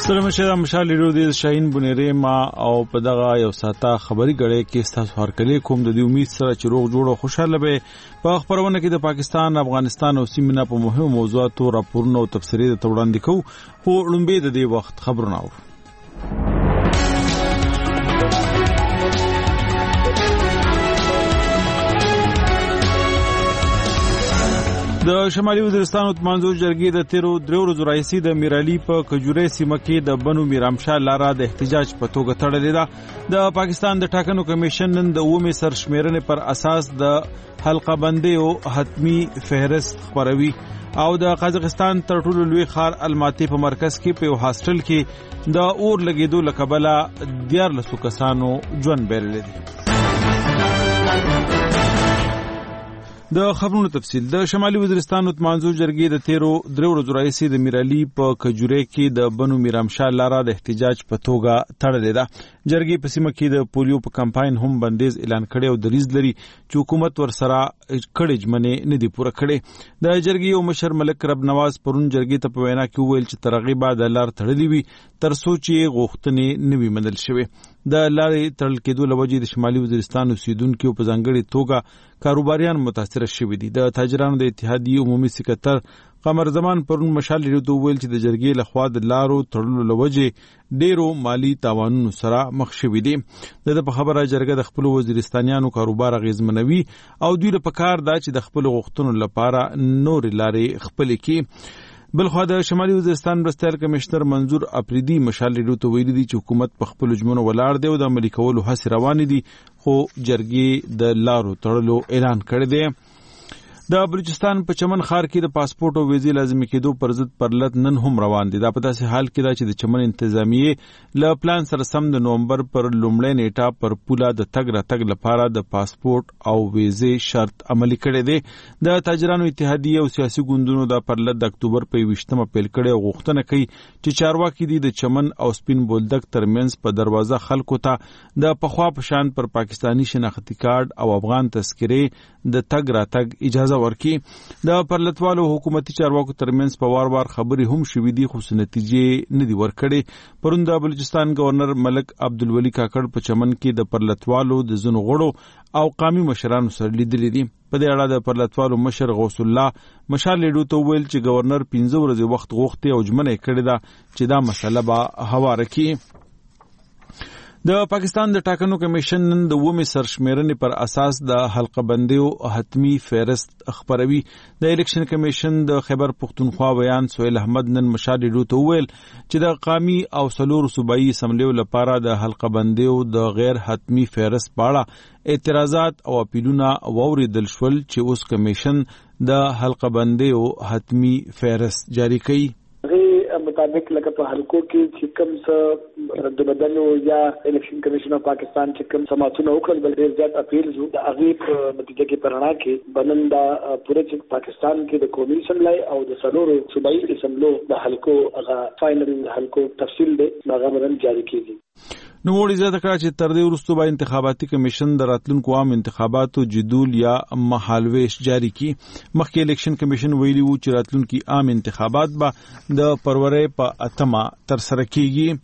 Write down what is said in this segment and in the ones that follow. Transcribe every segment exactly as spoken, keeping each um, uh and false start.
سلام شه مشال لیدو د شاهین بنيري ما او په دغه یو ساته خبري غړې کې ستاسو هرکلی کوم د دې امید سره چې روغ جوړ او خوشاله به په خبرونه کې د پاکستان افغانستان او سیمه په مهمو موضوعاتو راپورونه او تفسیري د توړاندې کوو خو لومبه د دې وخت خبرونه اورو. د شمالي وزیرستان اتمانزو جرګې د تیرو درو ورځو راهیسې د میرالي په کجورې سیمه کې د بنو میرامشاه لاره د احتجاج په توګه تړلې ده. د پاکستان د ټاکنو کمیشن نن د اومې سرشمیرنې پر اساس د حلقه بندي او حتمی فهرست خبروي او د قزاقستان تر ټولو لوی ښار الماتي په مرکز کې په هاستل کې د اور لګیدو لکبله دیارلسو کسانو ژوند بیرلې دي. د خبرونو تفصیل د شمالي وزیرستان اتمانزو جرګې د تیرو درو ورځو راهیسې د میرالي په کجورې کې د بنو میرامشاه لاره د احتجاج په توګه تړلې ده. جرګې په سیمه کې د پولیو په کمپاین هم بندیز اعلان کړي او دریز لري چې حکومت ورسره کړي ژمنې نه دي پوره کړي. د جرګې او مشر ملک رب نواز پرون جرګې ته په وینا کې وویل چې ترغیب د لار تړلې وي تر څو چې غوښتنې نه وي منل شوې. د لارې تړل کېدو لوجې د شمالي وزیرستان اوسیدونکو په ځانګړي توګه کاروباریان متاثر شوي دي. د تاجرانو د اتحادیې عمومي سکرټر قمر زمان پرون مشال لیدو ویل چې د جرګې لخوا د لارو تړلو لوجې ډیرو مالی تاوانونو سره مخ شوي دي. د په خبره جرګه د خپل وزیرستانیانو کاروبار اغیزمنوي او دوی له پکار دا چې د خپل غوښتنو لپاره نور لارې خپل کړي. بلخوا د شمالي وزیرستان مرستیال کمشنر منظور اپریدي مشال لیدو ته ویلي دي چې حکومت په خپل ژمنو ولاړ دی او د عملي کولو هڅې روانې دي خو جرګې د لارو تړلو اعلان کړی دی. د بلوچستان په چمن ښار کې د پاسپورت او ویزې لازمي کېدو پر ضد پرلط نن هم روان دي. دا په داسې حال کې ده چې د چمن انتظامیې له پلان سره سم د نومبر پر لومړۍ نیټه پر پوله د تګ راتګ لپاره د پاسپورت او ویزې شرط عملي کړی دی. د تاجرانو اتحادیې او سیاسي ګوندونو د پرلط د اکتوبر په یویشتمه پیل کړی او غوښتنه کوي چې چارواکي دي د چمن او سپین بولدک ترمنځ په دروازه خلکو ته د پخوا په شان پر پاکستانی شناختی کارت او افغان تذکرې د تګ راتګ اجازه ورکی. د پرلطوالو حکومتي چارواکو ترمنځ په وار وار خبرې هم شوې دي خو نتیجې نه دي ورکړې. پرون د بلوچستان گورنر ملک عبدالولي کاکړ په چمن کې د پرلطوالو د ځینو غړو او قومي مشرانو سره لیدلې دي. په دې اړه د پرلطوالو مشر غوث الله مشال لیدو ته ویل چې گورنر پنځه ورځې وخت غوښتي او ژمنه کړې ده چې دا مسله به هواره کړي. د پاکستان د ټاکنو کمیشن نن د اومې سرشمیرنې پر اساس د حلقه بندي او حتمی فهرست خبروي. د الیکشن کمیشن د خیبر پختونخوا بیان سهیل احمد نن مشال لیدو ته ویل چې د قومي او څلور صوبایي اسمبلیو لپاره د حلقه بندي او د غیر حتمی فهرست په اړه اعتراضات او اپیلونه واوریدل شول چې اوس کمیشن د حلقه بندي او حتمی فهرست جاری کړي. مطابق لکه په حلقو کې چې کوم څه رد بدل یا الیکشن کمیشن اف پاکستان چې کوم سماعتونه وکړل بل ډیر زیات اپیل شو د هغه په نتیجه کې پرانا کې بنندا پوره چې پاکستان کې د قومي اسمبلی او د څلورو صوبایي اسمبلو د حلقو هغه فائنل حلقو تفصیل دی هغه باندې جاری کیږي. نو وړي زیاته کړه چې تر دې وروسته به انتخاباتي کمیشن د راتلونکو عام انتخاباتو جدول یا مهالويش جاری کی. مخکې الیکشن کمیشن ویلي وو چې راتلونکي عام انتخابات به د فروری په اتمه تر سره کیږي.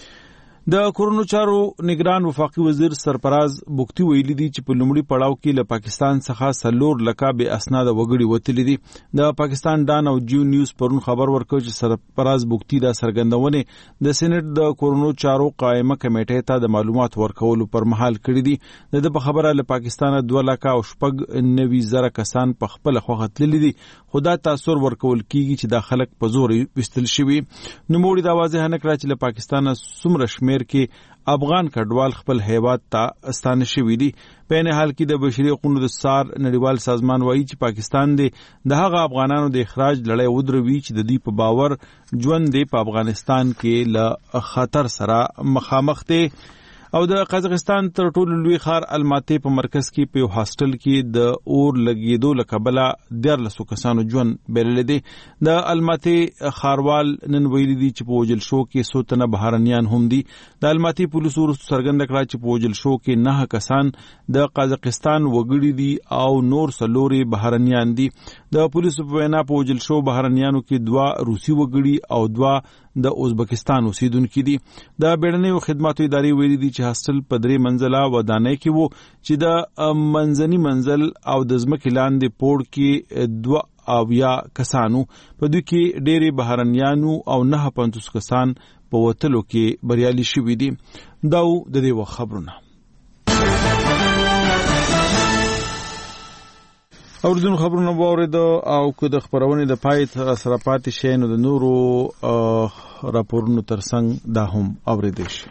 د کورونو چارو نگران وفاقي وزیر سرفراز بوختي ویلي دي چې په لومړي پړاو کې له پاکستان څخه سلور لکه به اسناد وګړي وتلي دي. د پاکستان ډان او جیو نیوز پرون خبر ورکړ چې سرفراز بوختي دا سرګندونه د سېنات د کورونو چارو قائمه کمیټې ته د معلومات ورکولو پر مهال کړی دي. د په خبره له پاکستان دوه لکه او شپږ نوي زره کسان په خپل خوغه تللي دي. خدا تاثیر ورکول کیږي چې د خلک په زور وستل شوی. نو موږ د واضح نه کړ چې له پاکستان سمره شمیر کې افغان کډوال خپل هیواد ته استانه شوي دي. په نه حال کې د بشري حقوقو د سار نړیوال سازمان وایي چې پاکستان دی د هغه افغانانو د اخراج لړۍ ودروي چې د دې په باور ژوند دی په افغانستان کې له خطر سره مخامخ دي. او د قزاقستان تر ټولو لوی ښار الماتي په مرکز کې په هاستل کې د اور لګیدو لکبله دیارلسو کسانو ژوند بیرلې دي. د الماتي ښاروال نن ویلي دي چې په وجل شو کې څو تنه بهرنیان هم دي. د الماتي پولیسو وروسته څرګنده کړه چې په وجل شو کې نه کسان د قزاقستان وګړي دي او نور څلورې بهرنیان دي. د پولیسو په وینا په وجل شو بهرنیانو کې دوا روسي وګړي او دوا د ازبکستان اوسیدونکي دي. د بیړنیو خدماتو ادارې ویلي دي چې هاستل په درې منزله ودانۍ کې وو چې د منځني منزل او د ځمکې لاندې پوړ کې دوه او یا کسانو په دوی کې ډېری بهرنیانو او نه پنځوس کسان په وتلو کې بریالي شوي دي. دا د دې وخت خبرونه. اوردونو خبرونه واورید او که د خبرونې د پای سره پاتې شي نو د نورو راپورونو ترڅنګ دا هم اوریدل شي.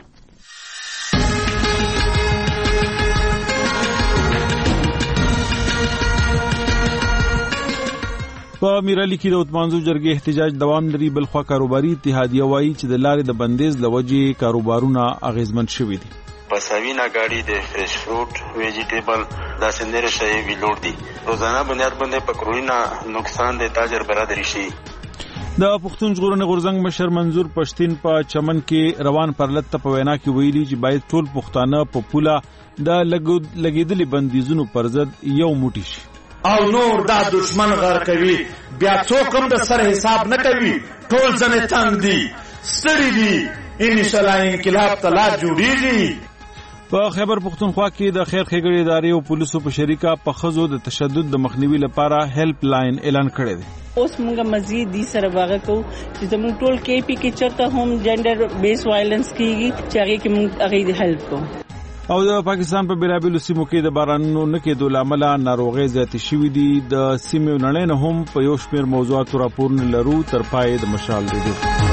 په میرالي کې د اتمانزو جرګې احتجاج دوام لري. بلخوا کاروباري اتحادیه وایي چې د لارې د بندیز لوجې کاروبارونه اغیزمن شوي دي. پساوینا گاڑی د فریش فروٹ ویجیټیبل دا سندره شی ویلوړ دي. روزانه بنیاد باندې پکروینا نقصان د تاجر برادری شي. د پښتون ژغورنې غورځنګ مشر منظور پښتين په چمن کې روان پرلط په وینا کې ویلي چې باید ټول پښتانه په پوله د لګیدلي بندیزونو پر ضد یو موټی شي او نور دا دشمن غر کوي. بیا څوک هم د سر حساب نه کوي. ټول ځنې تنگ دي ستړي دي. ان شاء الله انقلاب ته لار جوړیږي. په خیبر پختونخوا کې د خیر ښېګڼې ادارې او پولیسو په شریکه په ښځو د تشدد د مخنیوي لپاره هیلپ لاین اعلان کړی دی. اوس موږ مزید دې سره واغه کوو چې زموږ ټول کې پی کې چرته هم جنډر بیس وایلنس کیږي چې هغه کې موږ هغه هیلپ کوو. او د پاکستان په بیلابیلو سیمو کې د بارانونو نه کېدو له امله ناروغۍ زیاتې شوي دي. د سیمې نړۍ نه هم په یو شمېر موضوعاتو راپورونه لرو. تر پای د مشال ریډیو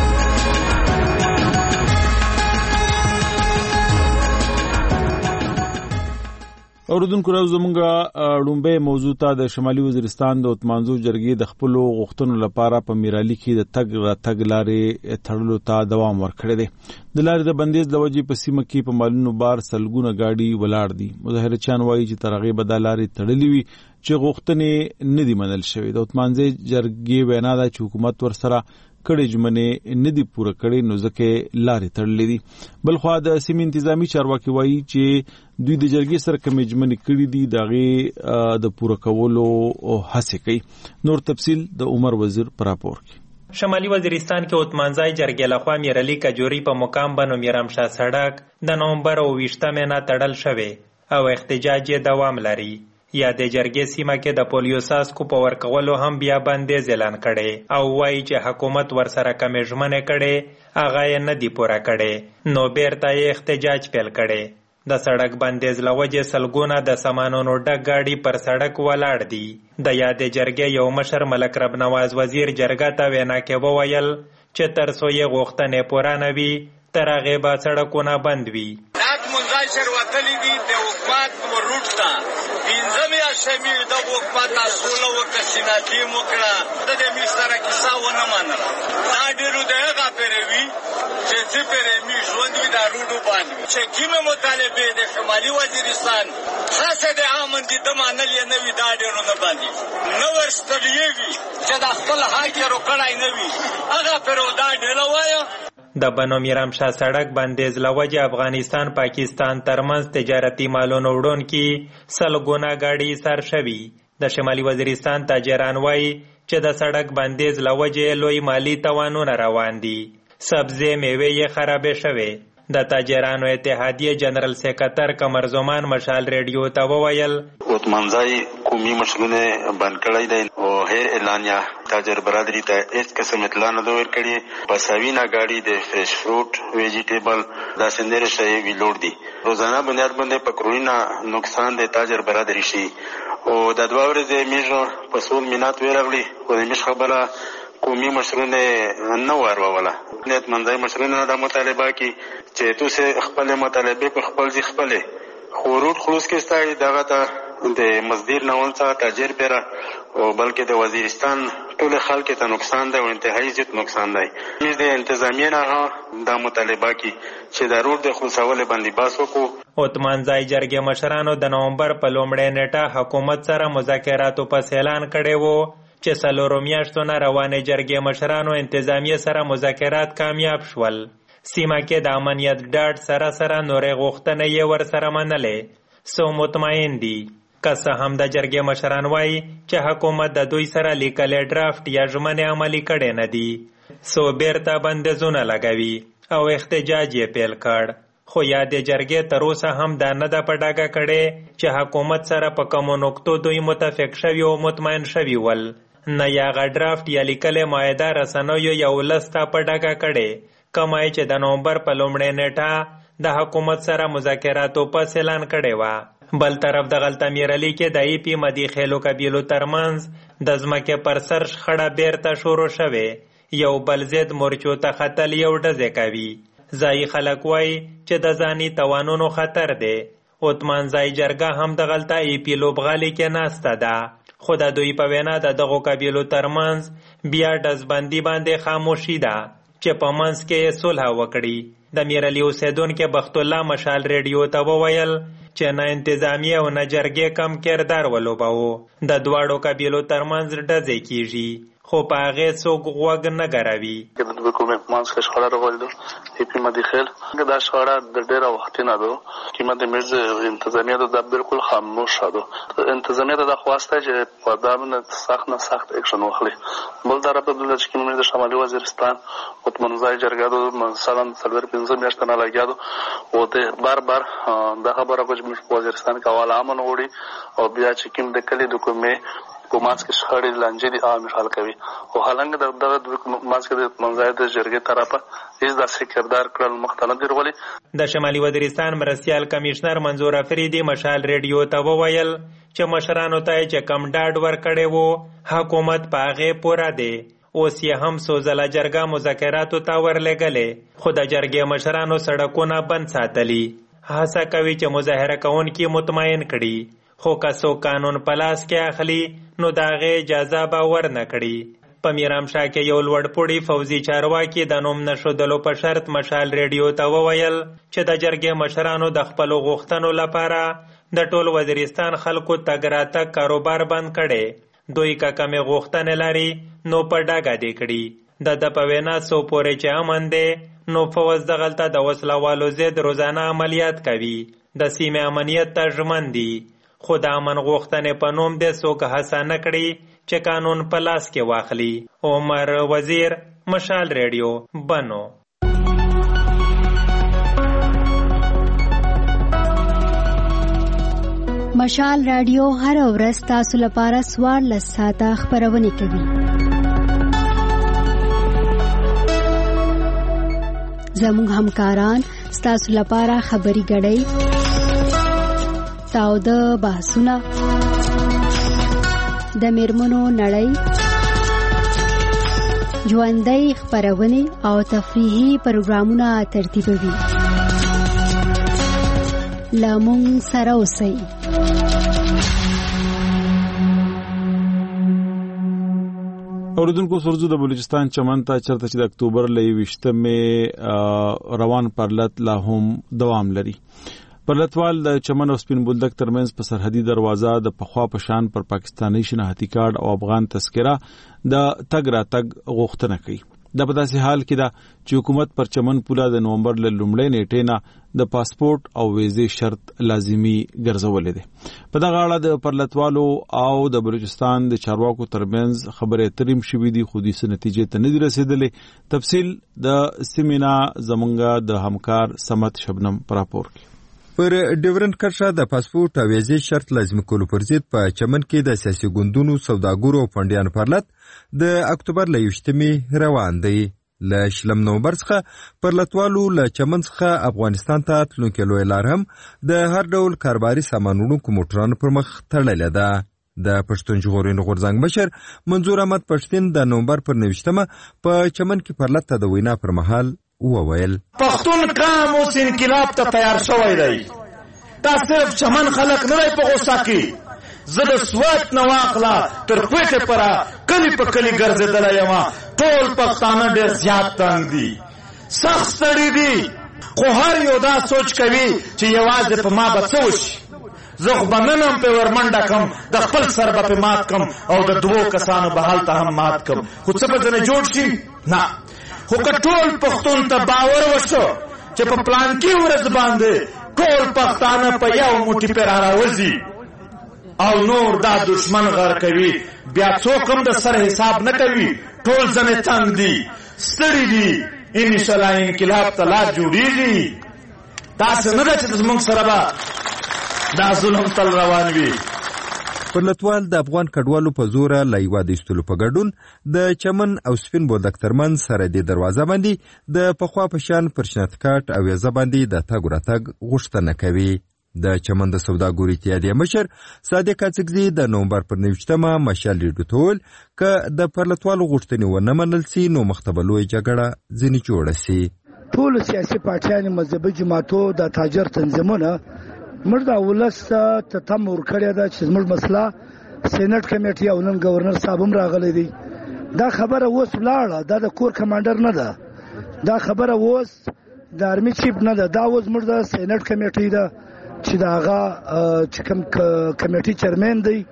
اوردونکو راو زمونږه ډومبه موضوع ته د شمالي وزیرستان د اتمانزو جرګې د خپل غوښتنو لپاره په میرالي کې د تګ را تګ لارې تړلو ته دوام ورکړی دی. د لارې د بندیز د وجې په سیمه کې په مالونو بار سلګونه گاډي ولاړ دي. مظاهرچیان وایي چې تر هغې به دا لارې تړلې وي چې غوښتنې نه دي منل شوې. د اتمانزې جرګې وینا ده چې حکومت ورسره کړي ژمنې نه دي پوره کړي نو ځکه لارې تړلې دي. بلخوا د سیمې انتظامی چارواکي وایي چې دوی د جرګې سره کومې ژمنې کړي دي د هغې د پوره کولو هڅې کوي. نور تفصیل د عمر وزیر په راپور کې. شمالي وزیرستان کې اتمانځای جرګې لخوا میرالي کجوري په مقام بنو میرامشاه سړک د نومبر اوویشتمې نه تړل شوی او احتجاج یې دوام لري. یا د جرګې سیمه کې د پولیو ساسکو په ورکولو هم بیا بندیز اعلان کړي او وایي چې حکومت ورسره کمې ژمنې کړي هغه یې نه دي پوره کړي نو بیرته یې احتجاج پیل کړي. د سړک بندیز له وجې سلګونه د سامانونو ډک گاډي پر سړک ولاړ دي. د یادې جرګې یو مشر ملک رب نواز وزیر جرګه ته وینا کې وویل چې تر څو یې غوښتنې پوره نه وي تر هغې به سړکونه بند وي. شمی د حکومت اصول او کسیناتی موکړه د دې مشترک کیسه ونه منله. دا ډیرو دغه پروي چې چې پرمی ژوند وی د روډو باندې چې کیمه مطالبه د شمالي وزیرستان خاصه د عامندې د منل نه وی دا ډیرو نه باندې نو ورستلیږي چې د خپل حق یې روکړای نه وي هغه پرو دا ډیرو وایو. د بنو میرامشاه سړک بندیز له وجې افغانستان پاکستان ترمنځ تجارتي مالونو وړونکي سلګونه گاډي سر شوي. د شمالي وزیرستان تاجران وایي چې د سړک بندیز له وجې لوی مالی تاوانونه روان دي. سبزی میوې یې خرابې شوې. د تاجرانو اتحادیه جنرال سیکرټر قمر زمان مشال ریډیو ته وویل اتمانځای قومي مشرونه بند کړی دی او هر اعلانیا تاجر برادری ته هیڅ قسم اطلاع نه ورکړي. پساوینا گاډي د فریش فروټ ویجیټیبل دا سندره شی ویلوړ دي. روزانه بنیاد باندې پکروینا نقصان د تاجر برادری شي او د دوه ورځې میژ په سول مینات ویراغلی او د میژ خبره قومي مشرونه نه واروله. نیت منځای مشرونه د مطالبه کی چې تاسو خپل مطالبه په خپل ځای خپل خورود خلوص کې ستای دغه ته د مزدور نه ونڅه تاجر پیرا او بلکې د وزیرستان ټول خلک ته نقصان دی او انتهایی زیات نقصان دی. موږ د انتظامیه نه د مطالبه کی چې د روډ د خلاصول باندې باس وکړو. اتمانځای جرګې مشرانو د نومبر په لومړۍ نیټه حکومت سره مذاکراتو پس اعلان کړی وو چې څلورو میاشتو نه روانې جرګې مشرانو انتظامیه سره مذاکرات کامیاب شول. سیمه کې د امنیت ډاډ سره سره نورې غوښتنې یې ورسره منلې. سو مطمئن دي. که څه هم د جرګې مشران وایي چې حکومت د دوی سره لیکلی ډرافټ یا ژمنې عملي کړې نه دي. څو بیرته بندیزونه لګوي او احتجاج یې پیل کړ. خو یادې جرګې تر اوسه هم دا نه ده په ډاګه کړې چې حکومت سره په کومو نقطو دوی متفق شوي او مطمئن شوي ول. نه یا هغه ډرافټ یا لیکلې معاهده رسنیو یا ولس ته په ډاګه کړې کومه چې د نومبر په لومړۍ نیټه د حکومت سره مذاکراتو پس اعلان کړی وه. بل طرف د غلطمیر علي کې د ای پي مدي خیلو قبیلو ترمنځ د ځمکې پر سر شخړه بیرته شروع شوې. یو بل ضد مورچو ته ختل یو ډزې کوي. ځایي خلک وایي چې د ځاني توانونو خطر دی. عثمانزای جرګه هم د غلطه ای پي لوبغالي کې ناسته ده. خو د دوی په وینا د دغو قبیلو ترمنځ بیا ډزبندي باندې خاموشي ده چې په منځ کې یې صلح وکړي. د میرعلي اوسیدونکي بخت الله مشال ریډیو ته وویل چې نه انتظامیه او نه جرګې کم کردار ولوباوه. د دواړو قبیلو ترمنځ ډزې کیږي خو په هغې څوک غوږ نه ګروي. د دوی کومې په منځ کې شخړه راغلې ده ای پي مدي خیل دا شخړه د ډېره وختي نه ده چې مدي میرز انتظامیه ده دا بالکل خاموشه ده. انتظامیه ده دا خواسته چې په دا باندې سخت نه سخت اکشن واخلي. بل طرف ته د چې کومې د شمالي وزیرستان عثمانزای جرګه ده مثلا څلور پنځه میاشتې نه لګیا ده او د بار بار دا خبره کوي چې په وزیرستان کې اول امن وړي او بیا چې کوم د کلي د کومې په مانس کې شخړې لانجې دي عام حل کوي او حالانکه د دغه مانس کې د منځای د جرګې طرفه هیڅ داسې کردار کړل مختلف دی ورولي. د شمالي وزیرستان مرستیال کمشنر منظور افریدي مشال ریډیو ته وویل چې مشرانو ته چې کم ډاډ ورکړی وو حکومت په هغې پوره دی. اوس یې هم څو ځله جرګه مذاکراتو ته ورلېږلې خو د جرګې مشرانو سړکونه بند ساتلي. هڅه کوي چې مظاهره کوونکي مطمئن کړي خو که څوک قانون په لاس کې اخلي نو د هغې اجازه به ورنه کړي. په میرامشاه کې یو لوړپوړي فوزي چارواکي د نوم نښودلو په شرط مشال ریډیو ته وویل چې د جرګې مشرانو د خپلو غوښتنو لپاره د ټول وزیرستان خلکو تګ راتګ کاروبار بند کړی. دوی که کمې غوښتنې لري نو په ډاګه دې کړي. د ده په وینا څو پورې چې امن دی نو فوز دغلته د وسلوالو ضد روزانه عملیات کوي. د سیمې امنیت ته ژمن دي خو د امن غوښتنې په نوم دې څوک هڅه نه کړي چې قانون په لاس کې واخلي. عمر وزیر مشال ریډیو بنو. مشال رادیو هر ورځ تاسو لپاره څوارلس ساعته خپرونې کوي. زموږ همکاران ستاسو لپاره خبري ګډوي تاوده بحثونه د میرمنو نړۍ ژوندۍ خپرونې او تفریحي پروګرامونه ترتیبوي. له موږ سره اوسئ. اوریدونکو سرزو د بلوچستان چمن ته چرته چې د اکتوبر له یویشتمې روان پرلت لا هم دوام لري. پرلتوال د چمن او سپین بولدک ترمنځ په سرحدي دروازه د پخوا په شان پر پاکستاني شناختی کارت او افغان تذکره د تګ راتګ غوښتنه کوي. د په داسې حال کې دا چې حکومت پر چمن پوله د نومبر له لومړۍ نیټې نه د پاسپورت او ویزې شرط لازمی ګرځولې ده. په دغه اړه د پرلتوالو او د بلوچستان د چارواکو ترمنځ خبرې اترې شوې دي خو د نتیجې ته نه دي رسیدلې. تفصیل د سیمینا زمونږه د همکار سمت شبنم پر راپور کې. پر ډیورنډ کرښه د پاسپورت او ویزې شرط لازمي کولو پر ضد په چمن کې د سیاسي ګوندونو سوداګرو او فنډیانو پرلت د اکتوبر له یوشتمې روان دی. له شلم نومبر څخه پرلتوالو له چمن څخه افغانستان ته تلونکې لویه لار هم د هر ډول کاروباري سامان وړونکو موټرانو پر مخ تړلې ده. د پښتون ژغورنې غورځنګ مشر منظور احمد پښتین د نومبر پر نوشتمه په چمن کې پرلت ته د وینا پر مهال وویل پښتون قام اوس انقلاب ته تیار شوی دی. دا صرف چمن خلک نه دی په غوسه کې. زه د سوات نه واخله تر کوټې پره کلي په کلي ګرځېدلی یم. ټول پښتانه ډېر زیات تنګ دي، سخت ستړي دي، خو هر یو دا سوچ کوي چې یوازې په ما به څه وشي. زه خو به نن هم پې ورمنډه کړم، د خپل سر به پې مات کړم او د دوو کسانو به هلته هم مات کړم. خو څه به ځنې جوړ شي؟ نه. خو که ټول پښتون ته باور وشو چې په پلانکي ورځ باندې ټول پښتانه په یو موټي پې را راوځي او نور دا دشمن غر کوي، بیا څوک هم د سر حساب نه کوي. ټول ځنې تنګ دي، ستړي دي ان شاء الله انقلاب ته لار جوړیږي. تاسو نه ده چې زموږ سره به دا ظلم تل روان وي. پرلتوال د افغان کډوالو په زوره له هیواده ایستلو په ګډون د چمن او سپین بولدک ترمنځ سرحدي دروازه باندې د پخوا په شان پر شنتکاټ او یزه باندې د تګ راتګ غوښتنه کوي. د چمن د سوداګرو اتحادیې مشر صادق اڅکزي د نومبر پر نویشتمه مشال ریډیو ته وویل که د پرلتوالو غوښتنې ونه منل سي نو مخته به لویه جګړه ځینې جوړه سي. ټولو سیاسي پارټیانو مذهبي جماعتو د تاجر تنظیمونه موږ د ولس ته تم ورکړې ده چې زموږ مسله سینټ کمیټي او نن گورنر صاحب هم راغلی دی. دا خبره اوس ولاړه، دا د کور کمانډر نه ده، دا خبره اوس د آرمي چیف نه ده، دا اوس موږ د سینټ کمیټي ده چې دا هغه چې کوم کمیټي چیرمن دی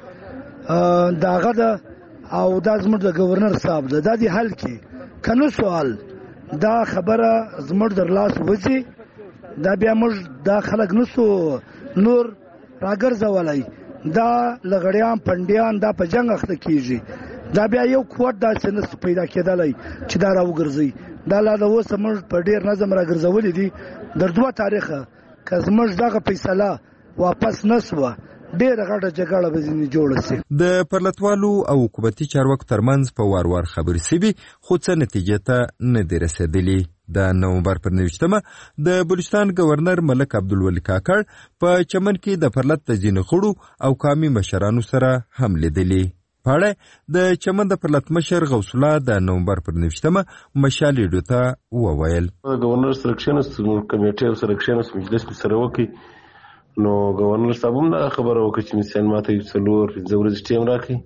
دا هغه ده او دا زموږ د گورنر صاحب ده. دا دی حل کې کنو سوال دا خبره زموږ در لاس وځي، دا بیا موږ دا خلک نسو نور راګرځولای، دا لغړیان پنډیان دا په جنگ اخته کیږي، دا بیا یو کوټ دا سنس پیدا کېدلای چې دا راوګرځي. دا لا د اوس موږ په ډیر نظم راګرځولې دي. در دوه تاریخه که زموږ دغه فیصله واپس نسوه ډېره غټه جګړه به ځینې جوړه سي. د پرلتوالو او حکومتي چارواکو ترمنځ په وار وار خبرې سوي خو څه نتیجې ته نه دي رسېدلي. د نومبر پر نویشتمه د بلوچستان گورنر ملک عبدالولي کاکړ په چمن کې د پرلت د ځینو خړو او قامي مشرانو سره هم لیدلي. په اړه د چمن د پرلت مشر غوث الله د نومبر پر نویشتمه مشال ریډیو ته وویل گورنر سلیکشنست کمیټې او سلیکشنست مجلس سره وکړي نو گورنر صاحب هم دا خبره وکړه چې مثلا ماته یو څلور پنځه ورځې ټیم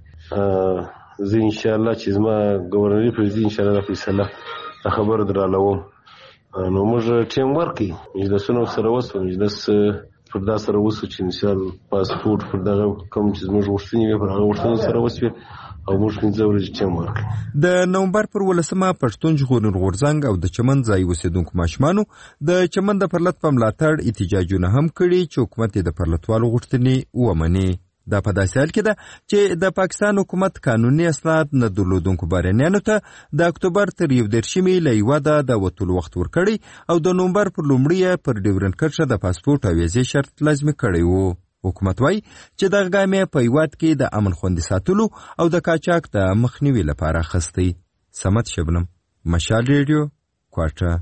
راکړي. زه انشاءالله چې زما گورنري پرېږدي انشاءالله دا فیصله خبره درالوم. نو موږ ټیم ورکړي مجلسونه سره وسو مجلس پر دا سره وسو چې مثال پاسپورت پر دغه کوم چې موږ غوښتنې وي پر هغه غوښتنې سره وسوي او موږ پنځه ورځې ټیم ورکړي. د نومبر پر ولسمه پښتون ژغورنې غورځنګ او د چمن ځای اوسېدونکو ماشومانو د چمن د پرلت په ملاتړ احتجاجونه هم کړي چې حکومت یې د پرلتوالو غوښتنې ومني. دا په داسې حال کې ده چې د پاکستان حکومت قانوني اسناد نه درلودونکو بهرنیانو ته د اکتوبر تر یو دېرشمې له هیواده د وتلو وخت ورکړی او د نومبر پر لومړي پر ډیورنډ کرښه د پاسپورټ او ویزې شرط لازمي کړی و. حکومت وایي چې دغه ګام یې په هیواد کې د امن خوندي ساتلو او د قاچاق د مخنیوي لپاره اخیستی. صمد شبنم، مشال ریډیو، کوټه.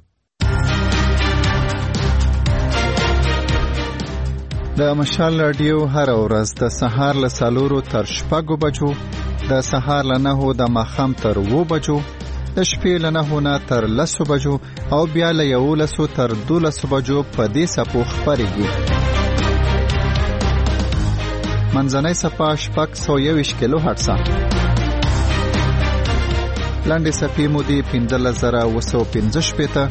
د مشال رادیو هر ورځ د سهار له څلورو تر شپږو بجو، د سهار له نهو د ماښام تر اوو بجو، د شپې له نهو نه تر لسو بجو او بیا له یولسو تر دولسو بجو په دې څپو خپرېږي. منځنۍ څپه شپږ سوه یوویشت کیلو هرټزه، لنډې څپې مو دي پنځلس زره اوه سوه پنځه شپېته،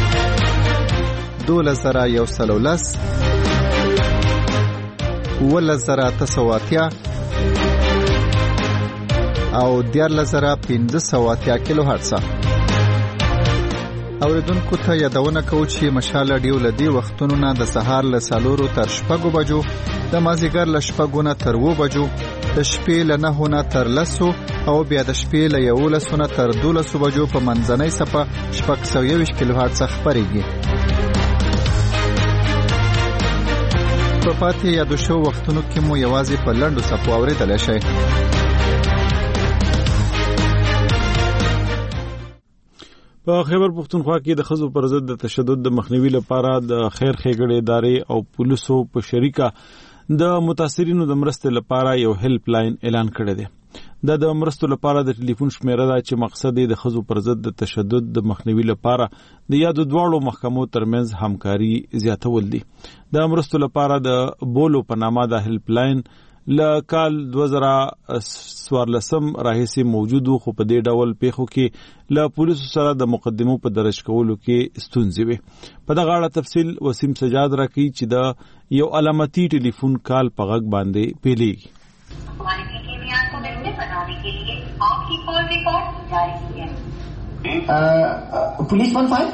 دولس زره یو سل او لس، اوولس زره اته سوه اتیا او دیارلس زره پنځه سوه اتیا کیلو هرټزه. اوریدونکو ته یادونه کوو چې مشال رادیو له دې وختونو نه د سهار له څلورو تر شپږو بجو، د مازدیګر له شپږو نه تر اوو بجو، د شپې له نهو نه تر لسو او بیا د شپې له یولسو نه تر دولسو بجو په منځنۍ څپه شپږ سوه یوویشت کیلو هرټزه خپرېږي. په پاتې یادو شو وختونو کې مو یوازې په لنډو څپو اورېدلی شئ. په خیبر پښتونخوا کې د ښځو پر ضد د تشدد د مخنیوي لپاره د خیر ښېګڼې ادارې او پولیسو په شریکه د متاثرینو د مرستې لپاره یو هیلپ لاین اعلان کړی دی. دا د مرستو لپاره د ټلیفون شمیره ده چې مقصد یې د ښځو پر ضد د تشدد د مخنیوي لپاره د یادو دواړو محکمو ترمنځ همکاري زیاتول دي. د مرستو لپاره د بولو په نامه د هیلپ لاین له کال دوه زره څوارلسم راهیسې موجود و، خو په دې ډول پیښو کې له پولیسو سره د مقدمو په درج کولو کې ستونزې وي. په دغه اړه تفصیل وسیم سجاد راکوي چې د یو علامتي ټلیفون کال په غږ باندې پیلېږي. Police one five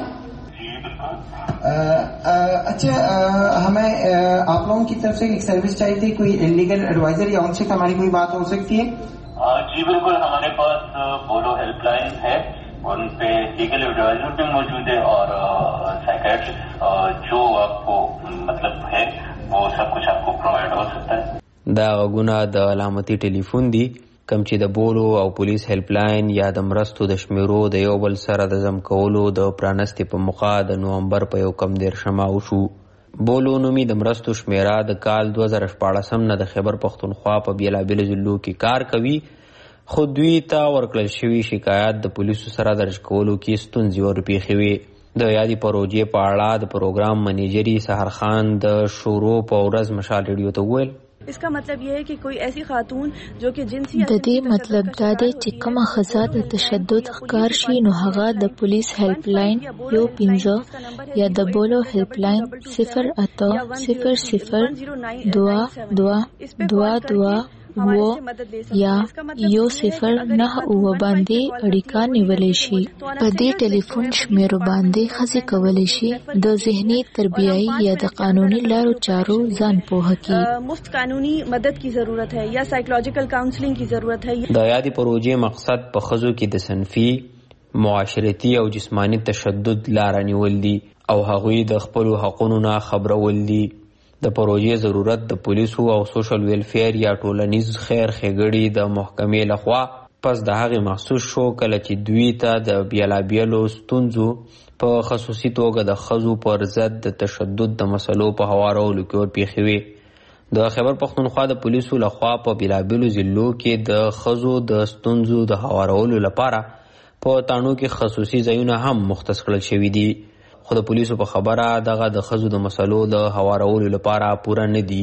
अच्छा हमें आप लोगों की तरफ से एक सर्विस चाहिए थी, कोई लीगल एडवाइजर या उनसे हमारी कोई बात हो सकती है? जी बिल्कुल, हमारे पास बोलो हेल्पलाइन है उन पे लीगल एडवाइजर भी मौजूद है और साइकियाट्रिस्ट जो आपको मतलब है वो सब कुछ आपको प्रोवाइड हो सकता है. دا غوونه د علامتي ټلیفون دي کوم چې د بولو او پولیس هیلپ لاین یا د مرستو د شمیرو د یو بل سره د ضم کولو د پرانستې په موخه د نومبر په یو کم دیرشمه وشو. بولو نومي د مرستو شمیره د کال دوه زره شپاړسم نه د خیبر پښتونخوا په بیلابیلو ضلعو کې کار کوي، خو دوی ته ورکړل شوي شکایات د پولیسو سره درج کولو کې ستونزې ورپېښې وې. د یادې پروژې په اړه د پروګرام منیجري سحر خان د شروع په ورځ مشال ریډیو ته وویل इसका मतलब यह है कि कोई ऐसी खातून जो कि जिनसी د دې مطلب دا دی چې کومه ښځه د تشدد ښکار شي نو هغه د پولیس هیلپ لاین یو پنځه یا د بولو هیلپ لاین صفر اته صفر صفر دوه دوه دوه دوه و یا یو صفر نه اوه باندې اړیکه نیولی شي. په دې ټلیفون شمیرو باندې ښځې کولی شي د ذهني تربیایي یا د قانوني لارو چارو ځان پوهه کړي. مفت قانوني مدد کی ضرورت ہے یا سائیکولوژیکل کاؤنسلنگ کی ضرورت ہے. د یادې پروژې مقصد په ښځو کې د صنفي، معاشرتي او جسماني تشدد لاره نیول دي او هغوی د خپلو حقونو نه خبرول دي. د پروژې ضرورت د پولیسو او سوشل ویلفیر یا ټولنیز خیر ښېګړې د محکمې لخوا پس د هغې محسوس شو کله چې دوی ته د بیلابیلو ستونزو په خصوصي توګه د ښځو پر ضد د تشدد د مسلو په هوارولو کې ورپېښې وې. د خیبر پښتونخوا د پولیسو لخوا په بیلابیلو ضلعو کې د ښځو د ستونزو د هوارولو لپاره په تاڼو کې خصوصي ځایونه هم مختص کړل شوي دي، خو د پولیسو په خبره دغه د ښځو د مسلو د هوارولو لپاره پوره نه دي.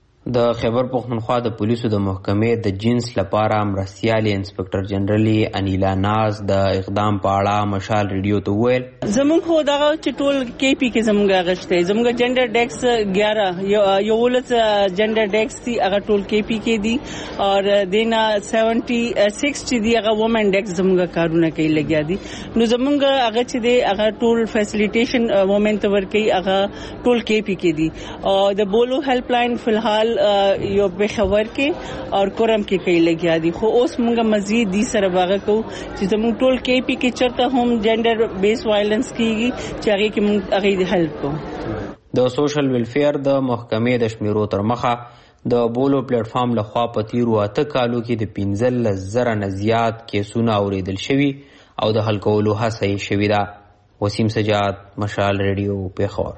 د خیبر پښتونخوا د پولیسو د محکمې د جنس لپاره مرستیالې انسپکټر جنرالي انیلا ناز د اقدام په اړه مشال ریډیو ته وویل زموږ خو دغه چې ټول کې پی کې زموږ هغه شته، زموږ جنډر ډیکس ګیارہ یولس جنډر ډیکس دي هغه ټول کې پی کې دي او دینا سیونټي سکس چې دی هغه وومن ډیکس زموږ کارونه کوي لګیا دي. نو زموږ هغه چې دی هغه ټول فیسیلیټیشن وومن ته ورکوي هغه ټول کې پی کې دي او د بولو هیلپ لاین فلحال یو بخور کې او کورم کې کوي لګیا دي. خو اوس موږ مزید دي سره باغ کو چې زموږ ټول کې پی کې چرته هم جنډر بیس وایلنس کیږي چې هغه کې موږ هغه هیلپ کوو. د سوشل ویلفیر د محکمې د شمیرو تر مخه د بولو پلیټ فارم لخوا په تیرو اته کالو کې د پنځلس زره نه زیات کیسونه اوریدل شوي او د حل کولو هڅه یې شوې ده. وسیم سجاد، مشال ریډیو، پیښور.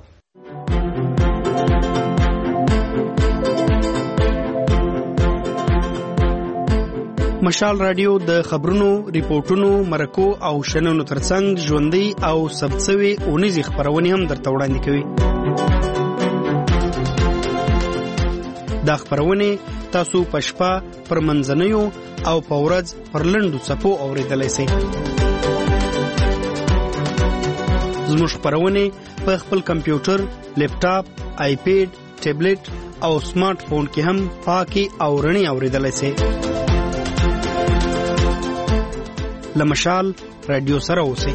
مشال رادیو د خبرونو، ریپورتونو، مرکو او شننو ترڅنګ ژوندۍ او ثبتسوي اونیزې خبرونه هم درته وړاندې کوي. دا خبرونه تاسو په شپه پر منځنیو او په ورځ پر لنډو څپو اوریدلای شئ. زموږ خبرونه په خپل کمپیوټر، لیپټاپ، آیپیډ، ټابلیټ او سمارټ فون کې هم پاکي او رڼي اوریدلای شئ. لمشال رادیو سره اوسئ.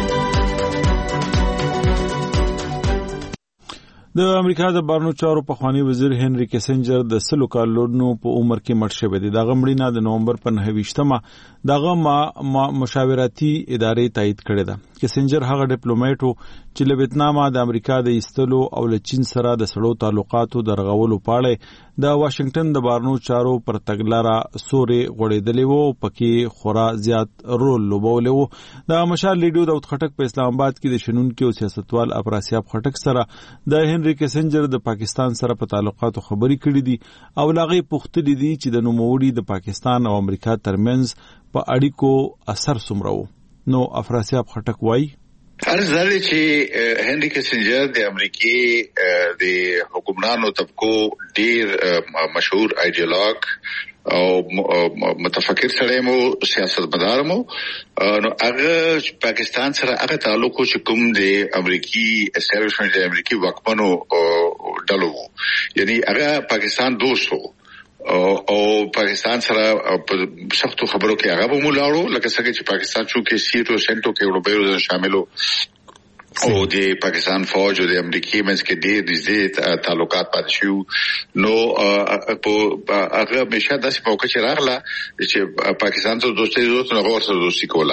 د امریکا د بهرنیو چارو پخوانی وزیر هنري کیسنجر د سلو کالونو په عمر کې مړ شوی دی. دغه مړینه د نومبر په نهه ویشتمه دغه ما مشاورتي ادارې تایید کړې ده. کیسنجر هغه ډیپلوماټ و چې له ویتنامه د امریکا د ایستلو او له چین سره د سړو تعلقاتو د رغولو پاړې د واشنگټن د بهرنیو چارو پر تګلاره سورې غوړېدلې وو، پکې خورا زیات رول لوبولی وو. د مشال ریډیو داود خټک په اسلام آباد کې د شنونکي او سیاستوال افراسیاب خټک سره د هنري کیسنجر د پاکستان سره په تعلقاتو خبرې کړې دي او لاغې پوښتلې دي چې د نوموړي د پاکستان او امریکا ترمنځ په اړیکو اثر څومره و. نو افراسیاب خټک وایي عرض داره چې هنري کیسنجر د امریکای د حکمرانو طبقو ډیر مشهور ایډیالوګ او متفکر سره مو سیاستمدار مو نو هغه پاکستان سره هغه تعلق چې کوم د امریکي اسټابلیشمنت د امریکي واکمنو ډلو یعنی هغه پاکستان دوست وو او پاکستان سره په سختو خبرو کې هغه به مولاړو لکه څنګه چې پاکستان شو کې سیټو سنټو کې وړوبېرو شاملو او د پاکستان فوج او د امریکای منځ کې ډېر دې تعلقات پاتې شو. نو په هغه مشه داسې موقع چې راغله چې پاکستان ته دوستي دوست نه ورسره دوستي کوله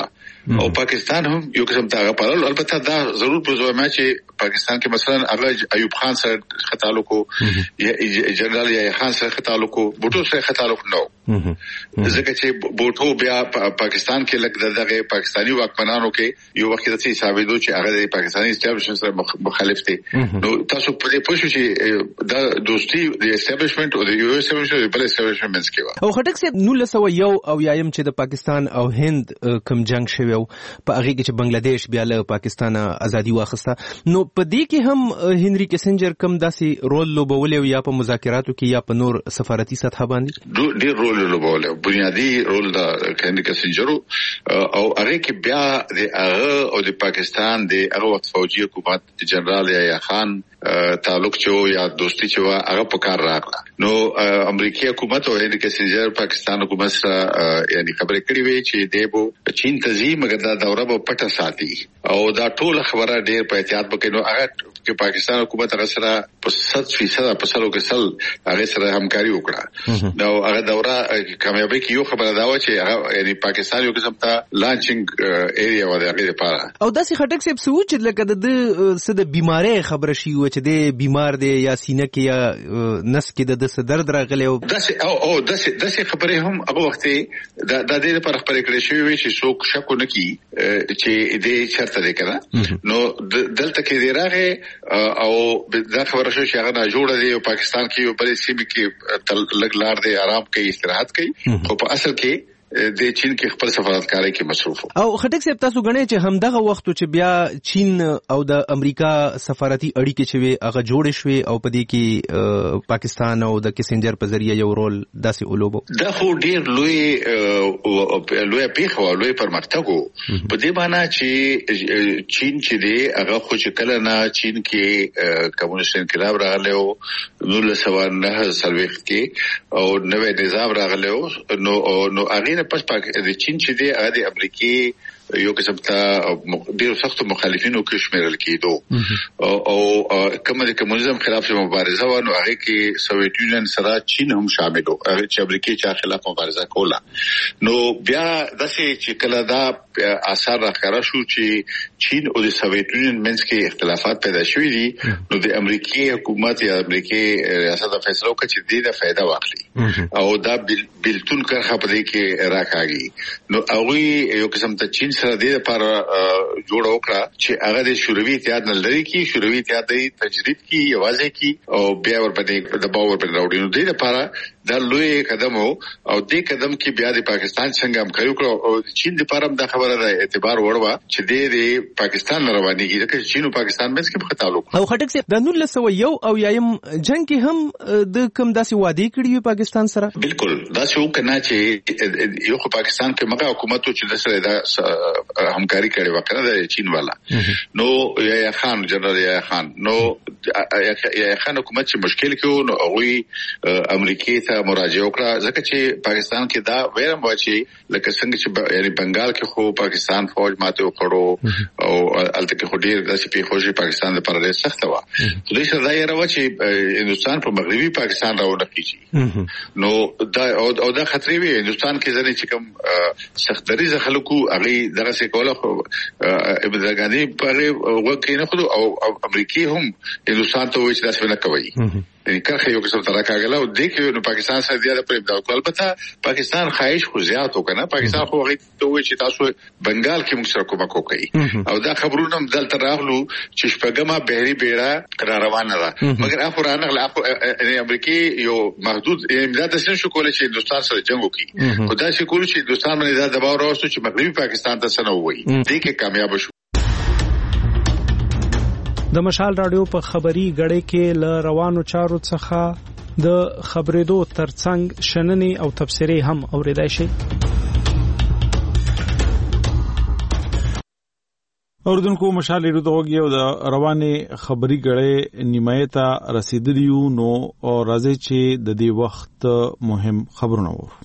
او پاکستان هم یو قسم ته غپارل. البته دا ضرور په زما چې پاکستان کې مثلا هغه ایوب خان سره خطالو کو یا جنرال یا خان سره خطالو کو بوټو سره خطالو نو ځکه چې بوټو بیا پاکستان کې لګ دغه پاکستانی واکمنانو کې یو وخت د ثابتو چې هغه د پاکستاني اسټابلیشمنت سره مخالف دي. نو تاسو په دې پوه شئ چې دا دوستي د اسټابلیشمنت او د یو اس اسټابلیشمنت بل اسټابلیشمنت کې و. او خټک صاحب نو لسو یو او یایم چې د پاکستان او هند کم جنگ شوی په هغه کې چې بنگلاديش بیا له پاکستان ازادي واخسته. نو په دې کې هم هنري کیسنجر کم داسې رول لوبولې یا په مذاکراتو کې یا په نور سفارتي سطح باندې ډېر رول لوبولې. بنیادی رول د هنري کیسنجر او هغه کې بیا د هغه او د پاکستان د هغه وخت فوجي حکومت جنرال یا خان تعلق چې یا دوستي چې هغه په کار راغله. نو امریکایي حکومت او هنري کیسنجر پاکستان حکومت سره یعنی خبرې کړې وي چې دیبو چین تزي مګر دا دوره په پټه ساتي او دا ټول خبره ډېر په احتیاط وکړي. نو هغه چې پاکستان حکومت هغه سره په صد فیصد په سلو کې سل هغه سره همکاري وکړه. نو هغه دوره کامیابی کې یو خبره دا و چې هغه یعنی پاکستان یو قسم ته لانچینګ ایریا و د هغه لپاره. او داسې خټک صاحب سوچ لکه د څه د بیماری خبره شي و چې د بیمار دی یا سینه کې یا نس کې د څه درد راغلی او داسې او او داسې داسې خبرې هم هغه وخت د د دې لپاره خبرې کړې شوې وي چې څوک شک نه کوي چې دې چرته دی کنه. نو دلته کې دی راغی او دا خبره شو چې هغه نه جوړه دی او پاکستان کې یو بل سیمه کې لګ لار دی آرام کوي استراحت کوي خو په اصل کې د چین کې خپل سفارتکاري کې مصروف او خټک صاحب تاسو غنئ چې همدغه وخت چې بیا چین او د امریکا سفارتي اړیکې چې وي هغه جوړې شوې او په دې کې پاکستان او د کیسنجر په ذریعہ یو رول داسې ولوبو. دا خو ډیر لوی لوی پیښه او لوی پرمختګ په دې معنی چې چین چې دی هغه خو چې کله نه چین کې کمونیست انقلاب راغلی او نولس سوه نهه څلوېښت کې او نوی نظام راغلی نو نو هغه پس پاک د چین چې دی هغه د امریکای یو قسم ته ډیر سخت مخالفینو کې شمیرل کېدو او کومه د کمونیزم خلاف مبارزه و نو هغه کې سوویت یونین سره چین هم شامل و هغه چې امریکای چا خلاف مبارزه کوله. نو بیا داسې چې کله دا اثر راخره شو چې چین او د سوویت یونین منځ کې اختلافات پیدا شوي دي نو د امریکای حکومت یا امریکای ریاست فیصله وکړه چې دې د فائدہ واخلي او دا بلتون کرخه په دې کې راکاږي. نو هغه یو قسم ته چین سره دې لپاره جوړ وکړه چې هغه د شوروي اتحاد نه لري کې شوروي اتحاد د تجرید کې یوازې کې او بیا ورپدې د باور پر راوړي. نو دې لپاره دا لوی قدم او دې قدم کې بیا د پاکستان څنګه همکاري وکړه او چین لپاره دا خبره د اعتبار وړوه چې د پاکستان روانيږي ځکه چین او پاکستان مېز کې په تعلق او خټک صاحب د نولس سوه یو او یایم جنگ کې هم د کوم داسې وعده کړی وي پاکستان سره. بالکل داسې وکړه چې یو خو پاکستان کې مګه حکومت چې د سره دا همکاري کړي وکړه د چین والا نو یا خان جنرال یا خان نو یا خان حکومت چې مشکل کې نو هغه امریکای ته مراجعه وکړه ځکه چې پاکستان کې دا ویرم و چې لکه څنګه چې یعنی بنگال کې خو پاکستان فوج ماته وکړو او الته کې خو ډیر داسې پیښو چې پاکستان لپاره ډېر سخت و. خو دې سره دا یې راو چې هندستان په مغربي پاکستان راوړل کیږي نو دا او دا خطرې وي هندستان کې ځنې چې کوم سخت دریزه خلکو هغه دغه څه کوله خو ابن غاني په وکه نه خو او امریکای هم هندستان ته وایي چې تاسو نه کوي یعنی کرخه یو قسم ترا کاغله او دې کې نو پاکستان سره زیاده پر ابداع کول. البته پاکستان خواهش خو زیات وکنه پاکستان خو هغه ته وایي چې تاسو بنگال کې موږ سره کومک وکړي او دا خبرونه هم دلته راغلو چې شپږمه بهري بیړه را روانه ده مګر اخر رانغله اخر امریکای یو محدود امداد سره شو کولای چې هندستان سره جنگ وکړي خدای شي کول چې هندستان باندې دا دباو راوستو چې مغربي پاکستان ته سره وایي دې کې کامیاب شو. د مشال رادیو په خبري غړې کې ل روانو چارو څخه د خبرېدو ترڅنګ شننې او تفسیري هم اوریدای شي. اوردونکو مشال رودوږي او د روانې خبري غړې نیمایته رسیدلیو نو راځي چې د دې وخت مهم خبرونه وو.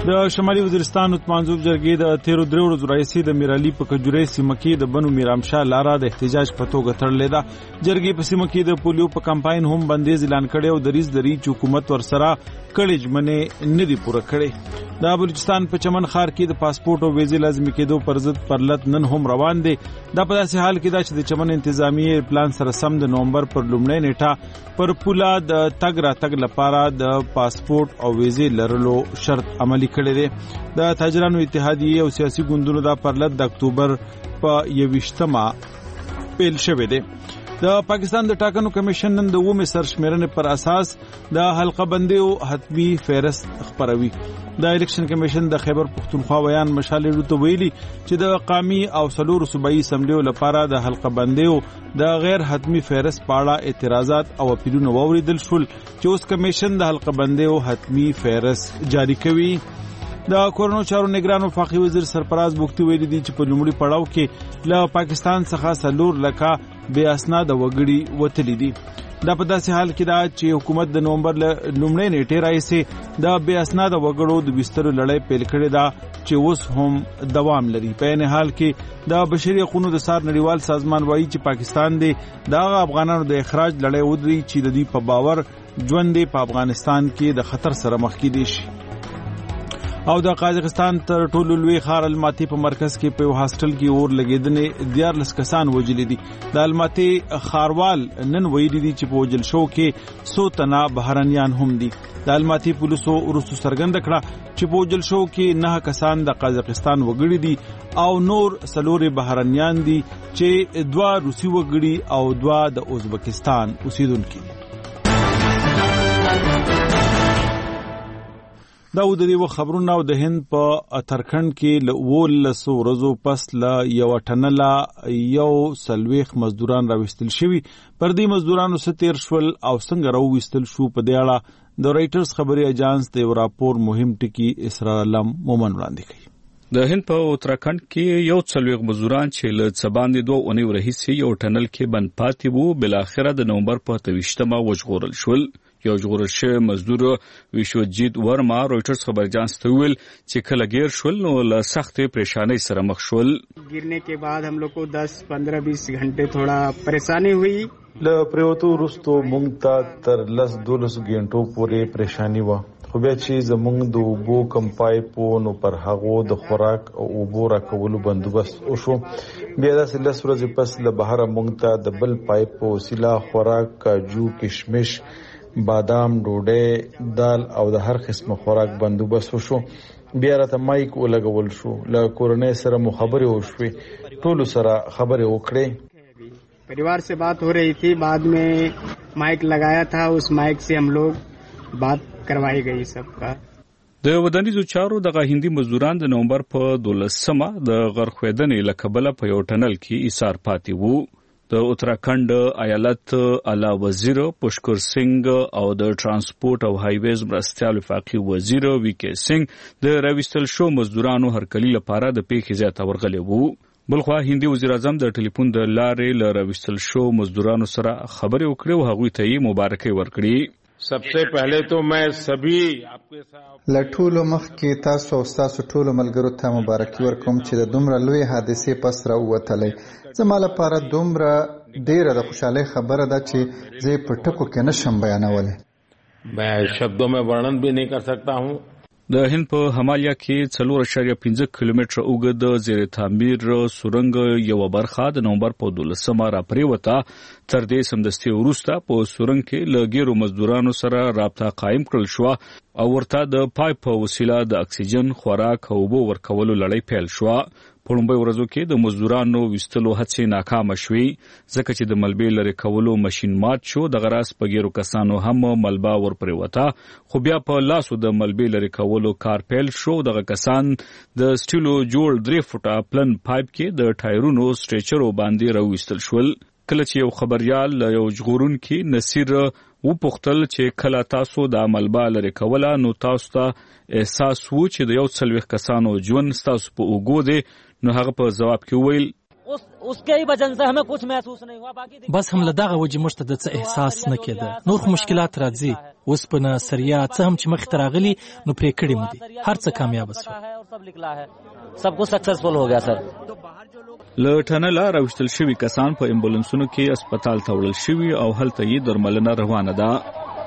د شمالي وزیرستان منځوب جرګې د تیرو درې ورځو راهیسې د میرالي په کجوري سیمه کې د بنو میرامشاه لاره د احتجاج په توګه تړلې ده. جرګې په سیمه کې د پولیو په کمپاین هم بندیز اعلان کړی او دریز دری چې حکومت ورسره کړي ژمنې نه دي پوره کړې. د بلوچستان په چمن ښار کې د پاسپورت او ویزې لازمي کېدو پر ضد پرلط نن هم روان دی. دا په داسې حال کې ده چې د چمن انتظامیه پلان سره سم د نومبر پر لومړۍ نیټه پر پوله د تګ راتګ لپاره د پاسپورت او ویزې لرلو شرط عملي کړی دی. د تاجرانو اتحادیه او سیاسي ګوندونو دا پرلط د اکتوبر په یوویشتمه پیل شوی دی. د پاکستان د ټاکنو کمیشن نن د اومه سرشمیرنې پر اساس د حلقه بندیو حتمی فهرست خپروي. د الیکشن کمیشن د خیبر پختونخوا ویان مشال ورته ویلي چې د قومي او سلور صوبایي اسمبلیو لپاره د حلقه بندیو د غیر حتمی فهرست په اړه اعتراضات او اپیلونه واوریدل شول چې اوس کمیشن د حلقه بندیو حتمی فهرست جاری کوي. د کورونو چارو نگران وفاقي وزیر سرفراز بوختي ویلي دي چې په لومړي پړاو کې له پاکستان څخه سلور لکه بې اسناده وګړي وتلي دي. دا په داسې حال کې ده چې حکومت د نومبر لومړۍ نیټې راهیسې د بې اسناده وګړو د بسترو لړۍ پیل کړې ده چې اوس هم دوام لري. په عین حال کې د بشري حقوقو د سار نړیوال سازمان وایي چې پاکستان دی د افغانانو د اخراج لړۍ ودري چې د دوی په باور ژوند په افغانستان کې د خطر سره مخ کېدی شي. او د قازقستان تر ټولو لوی ښار الماتی په مرکز کې په یو هاسټل کې اور لګیدنې دیارلس کسان وژلي دي. د الماتی ښاروال نن ویلي دي چې په وژل شو کې څو تنه بهرنیان هم دي. د الماتی پولیسو وروسته څرګنده کړه چې په وژل شو کې نه کسان د قازقستان وګړي دي او نور څلور بهرنیان دي چې دوه روسي وګړي او دوه د ازبکستان اوسیدونکي دي. دا و د دې خبرونه او د هند په ترکند کې له ولسو ورځو پس له یو ټنله یو سلويخ مزدوران راوستل شوي. پر دې مزدورانو ستیر شول او څنګه راوستل شو په دې اړه د رایټرز خبري اژانس د راپور مهم ټکی اسرار علم مومن وړاندې کوي. د هند په اتراکند کې یو څلويخ مزدوران چې له څباندې دوه اونۍ ورهیسې یو ټنل کې بند پاتې وو بل اخره د نومبر په تویشتمه وژغورل شول. یو ژغورل شوی مزدور ویشوجیت ورما رویټرز خبر اژانس ته ویل چې کله ګیر شول نو له سختې پریشانۍ سره مخ شول. गिरने के बाद हम लोग को दस पंद्रह बीस घंटे थोड़ा परेशानी हुई. له پریوتو وروسته موږ ته تر لس دولس غنټو پورې پریشانی و. خو بیا چې زموږ د اوبو کم پایپو نو پر هغو د خوراک او اوبو راکولو بندوبست وشو. بیا داسې لس ورځې پس له بهره موږ ته د بل پایپ په وسیله خوراک کاجو کشمش بادام ډوډۍ دال او د هر قسم خوراک بندوبست وشو. بیا راته مایک ولګول شو. له کورنۍ سره مو خبرې وشوې. ټولو سره خبرې وکړې. परिवार से बात हो रही थी. बाद में माइक लगाया था. उस माइक से हम लोग बात करवाई गई सबका. د ودانیزو چارو دغه هندي مزدوران د نومبر په دولسمه د غرخویدنې له کبله په یو ټنل کې ایثار پاتې وو. د اتراکند ایالت اعلی وزیر پشکر سنگ او د ترانسپورت او هایویز مرستیال وفاقي وزیر وی کے سنگ د راوستل شو مزدورانو هرکلی لپاره د پیښې زیاته ورغلي وو. بلخوا هندي وزیر اعظم د ټلیفون د لارې له راوستل شو مزدورانو سره خبرې وکړې او هغوی ته یې مبارکي ورکړي. सबसे पहले तो मैं सभी आपके साथ لټولو مخ کې تاسو او تاسو ټول ملګرو ته مبارکي ورکوم چې د دومره لوی حادثې پس راووتلې. زما لپاره دومره ډیره د خوشحالۍ خبره ده چې زه په ټکو کې نشم بیانولی. मैं शब्दों में वर्णन भी नहीं कर सकता हूँ. د هند په همالیا کې څلور اشاریه پنځه کیلومتره اوږد زیر تعمیر سورنګ یو برخه د نومبر په دولسمه را پریوته. تر دې سمدستي وروسته په سورنګ کې له ګیرو مزدورانو سره رابطه قایم کړل شو او ورته د پایپ په وسیله د اکسیجن خوراک او اوبو ورکولو لړۍ پیل شو. په لومړیو ورځو کې د مزدورانو ویستلو هڅې ناکامه شوې ځکه چې د ملبې لرې کولو ماشین مات شو. دغه راز په ګیرو کسانو هم ملبه ورپریوته خو بیا په لاسو د ملبې لرې کولو کار پیل شو. دغه کسان د سټیلو جوړ درې فوټه پلن پایپ کې د ټایرونو سټریچرو باندې راویستل شول. کله چې یو خبريال له یو ژغورونکي نصیر وپوښتل چې کله تاسو د ملبه لرې کوله نو تاسو ته احساس وو چې د یو څلوېښت کسانو ژوند ستاسو په اوږو دی، نو هغه په ځواب کې وویل उस उसके ही वजह से हमें कुछ महसूस नहीं हुआ. बाकी बस هم له دغه وجې موږ ته د څه احساس نه کېده. نور خو مشکلات راځي. اوسپنه سریا څه هم چې مخ ته راغلي نو پرې کړي مو دي. هر څه کامیاب شو. सब निकला है. सब कुछ सक्सेसफुल हो गया sir. له ټنله راوستل شوي کسان په امبولانسونو کې هسپتال ته وړل شوي او هلته یې درملنه روانه ده.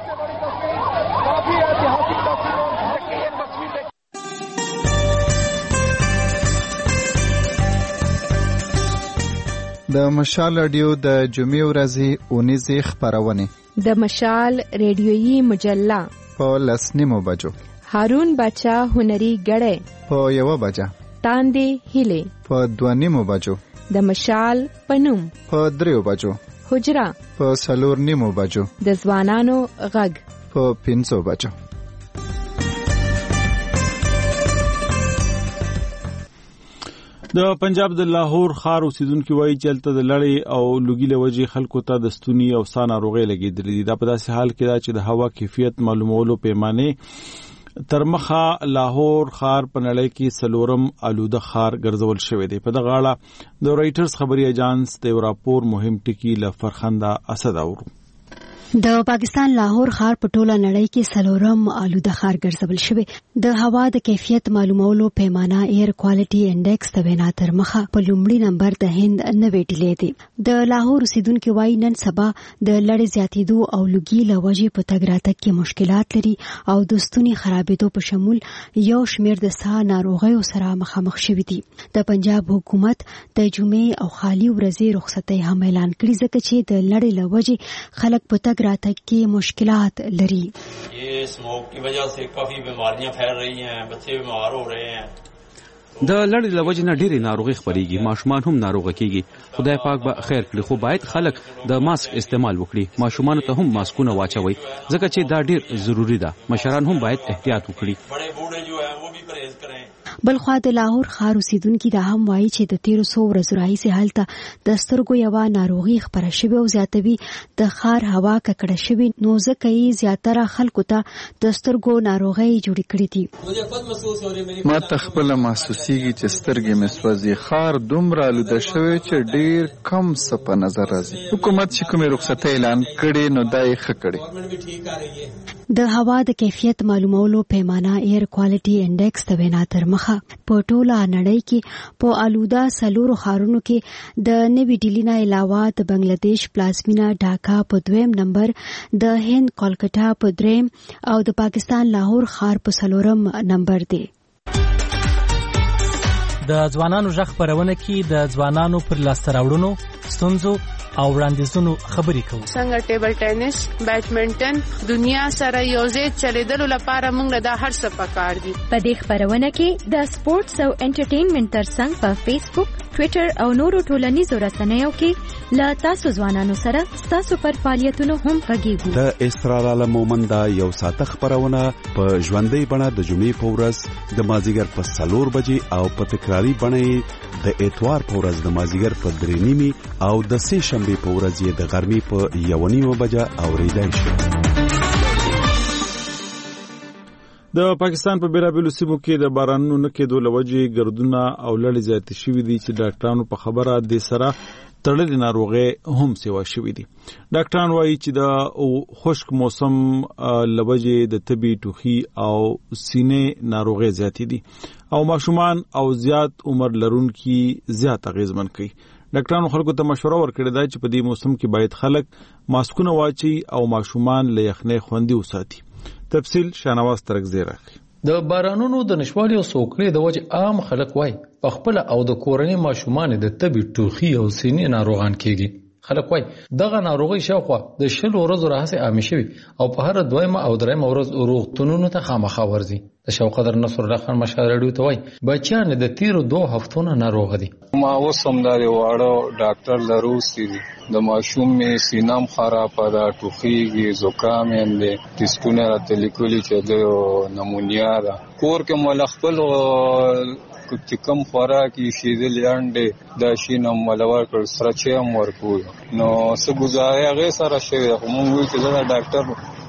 د مشال رادیو د جمعې ورځې اونیزې خپرونې د مشال ریډیویي مجله په لس نیمو بجو، هارون بچا هنري ګړی په یوه بجه، تاندې هیلې په دوه نیمو بجو، د مشال پنوم په دریو بجو، حجره په څلور نیمو بجو، د ځوانانو غږ په پنځو بجو. د پنجاب د لاهور ښار اوسیدونکو وایي چې هلته د لړۍ او لوګي له وجې خلکو ته د ستوني او ساه ناروغۍ لګېدلې دي. دا په داسې حال کې ده چې د هوا کیفیت معلومولو پیمانې تر مخه لاهور ښار په نړۍ کې څلورم آلوده ښار ګرځول شوی دی. په دغه اړه د رایټرز خبري اجانس د یو راپور مهم ټکي له فرخنده اسد اورو. د پاکستان لاهور ښار په ټوله نړۍ کې څلورم آلوده ښار ګرځول شوی. د هوا د کیفیت معلومولو پیمانه ایر کوالټي انډیکس د وینا تر مخه په لومړي نمبر د هند نوې ډیلې دی. د لاهور اوسیدونکو وایي نن سبا د لړۍ زیاتېدو او لوګي له وجې په تګ راتګ کې مشکلات لري او د ستوني خرابېدو په شمول یو شمېر د ساه ناروغیو سره مخامخ شوي دي. د پنجاب حکومت د جمعې او خالي ورځې رخصتۍ هم اعلان کړي ځکه چې د لړۍ له وجې خلک په تګ راتګ کې مشکلات لري. یہ اسموک کی وجہ سے کافی بیماریاں پھیل رہی ہیں، بچے بیمار ہو رہے ہیں. د لړۍ له وجې نه ډېرې ناروغۍ خپرېږي، ماشومان هم ناروغه کېږي. خدای پاک به خیر کړي، خو باید خلک د ماسک استعمال وکړي. ماشومانو ته هم ماسکونه واچوي ځکه چې دا ډېر ضروري ده. مشران هم باید احتیاط وکړي. بڑے بوڑھے جو ہیں وہ بھی پرهیز کریں. بلخوا د لاهور ښار اوسیدونکي دا هم وایي چې د تیرو څو ورځو راهیسې هلته د سترګو یوه ناروغي خپره شوې او زیاتوي د ښار هوا ککړه شوې، نو ځکه یې زیاتره خلکو ته د سترګو ناروغۍ جوړې کړې دي. ما ته خپله محسوسیږي چې سترګې مې سوځي. ښار دومره آلوده شوی چې ډېر کم څه په نظر راځي. حکومت چې کومې رخصتۍ اعلان کړې نو دا یې ښه کړې. د هوا د کیفیت معلومولو پیمانه ایر کوالټي انډیکس د وینا تر مخه په ټوله نړۍ کې په آلوده څلورو ښارونو کې د نوې ډیلي نه علاوه د بنگلادیش پلازمینه ډاکا په دویم نمبر، د هند کولکټا په دریم او د پاکستان لاهور ښار په څلورم نمبر دی. د ځوانانو غږ خپرونه کې د ځوانانو پر لاسته راوړنو، ستونزو او وړاندیزونو خبرې کوو. څنګه ټیبل ټینس، بیډمنټن، دنیا سره یوځای چلیدلو لپاره موږ له دا هر څه پکار دي. په دې خبرونه کې د سپورتس او انټرټینمنټ ترڅنګ په فیسبوک، ټویټر او نورو ټولنیزو رسنیو کې له تاسو ځوانانو سره تاسو پر فعالیتونو هم غږیږو. د اسرار عالم مومنده یو ساعته خبرونه په ژوندۍ بڼه د جمعې په ورځ د مازیګر په څلور بجې او په تکراري بڼه د اتوار په ورځ د مازیګر په درې نیمې او د سې شنبې په ورځ یې د غرمې په یو نیمه بجه اورېدای شي. د پاکستان په بیلابیلو سیمو کې د بارانونو نه کېدو له وجې ګردونه او لړۍ زیاتې شوي دي چې ډاکټرانو په خبره دې سره تړلې ناروغۍ هم سیوا شوي دي. ډاکټران وایي چې د خشک موسم له وجې د تبې، ټوخي او سینې ناروغۍ زیاتې دي او ماشومان او زیات عمر لرونکي زیات اغېزمن کوي. ډاکټرانو خلکو ته مشوره ورکړې ده چې په دې موسم کې باید خلک ماسکونه واچي او ماشومان له یخنۍ خوندي وساتي. تفصیل شانواز ترکزی راخي. د بارانونو د نشوالي او سوکړې د وجې عام خلک وای په خپل او د کورنۍ ماشومان د تبې، ټوخي او سینې ناروغان کېږي. خلک وای دغه ناروغي شاوخوا د شل ورځو راهیسې عامې شوي او په هر دویمه او دریمه ورځ روغتونونو ته خامخا ورځي. د شوقدر نصر الله خان مشال راډیو ته وای بچیان د تیرو دوه هفتو نه ناروغه دي. ما اوس هم دا واړه ډاکټر لرو سي د ماشوم می سینام خرابه ده، ټوخیږي، زکام یې دی، ټیسټونه راته لیکلي چې د نمونیا ده. کور کې مول خپل چې کم خوراک یې شیدل انډې دا شي نو ملور کړ سره چې هم ورکو نو څه ګزاره هغه سره شوی. خو موږ وایو چې دا ډاکټر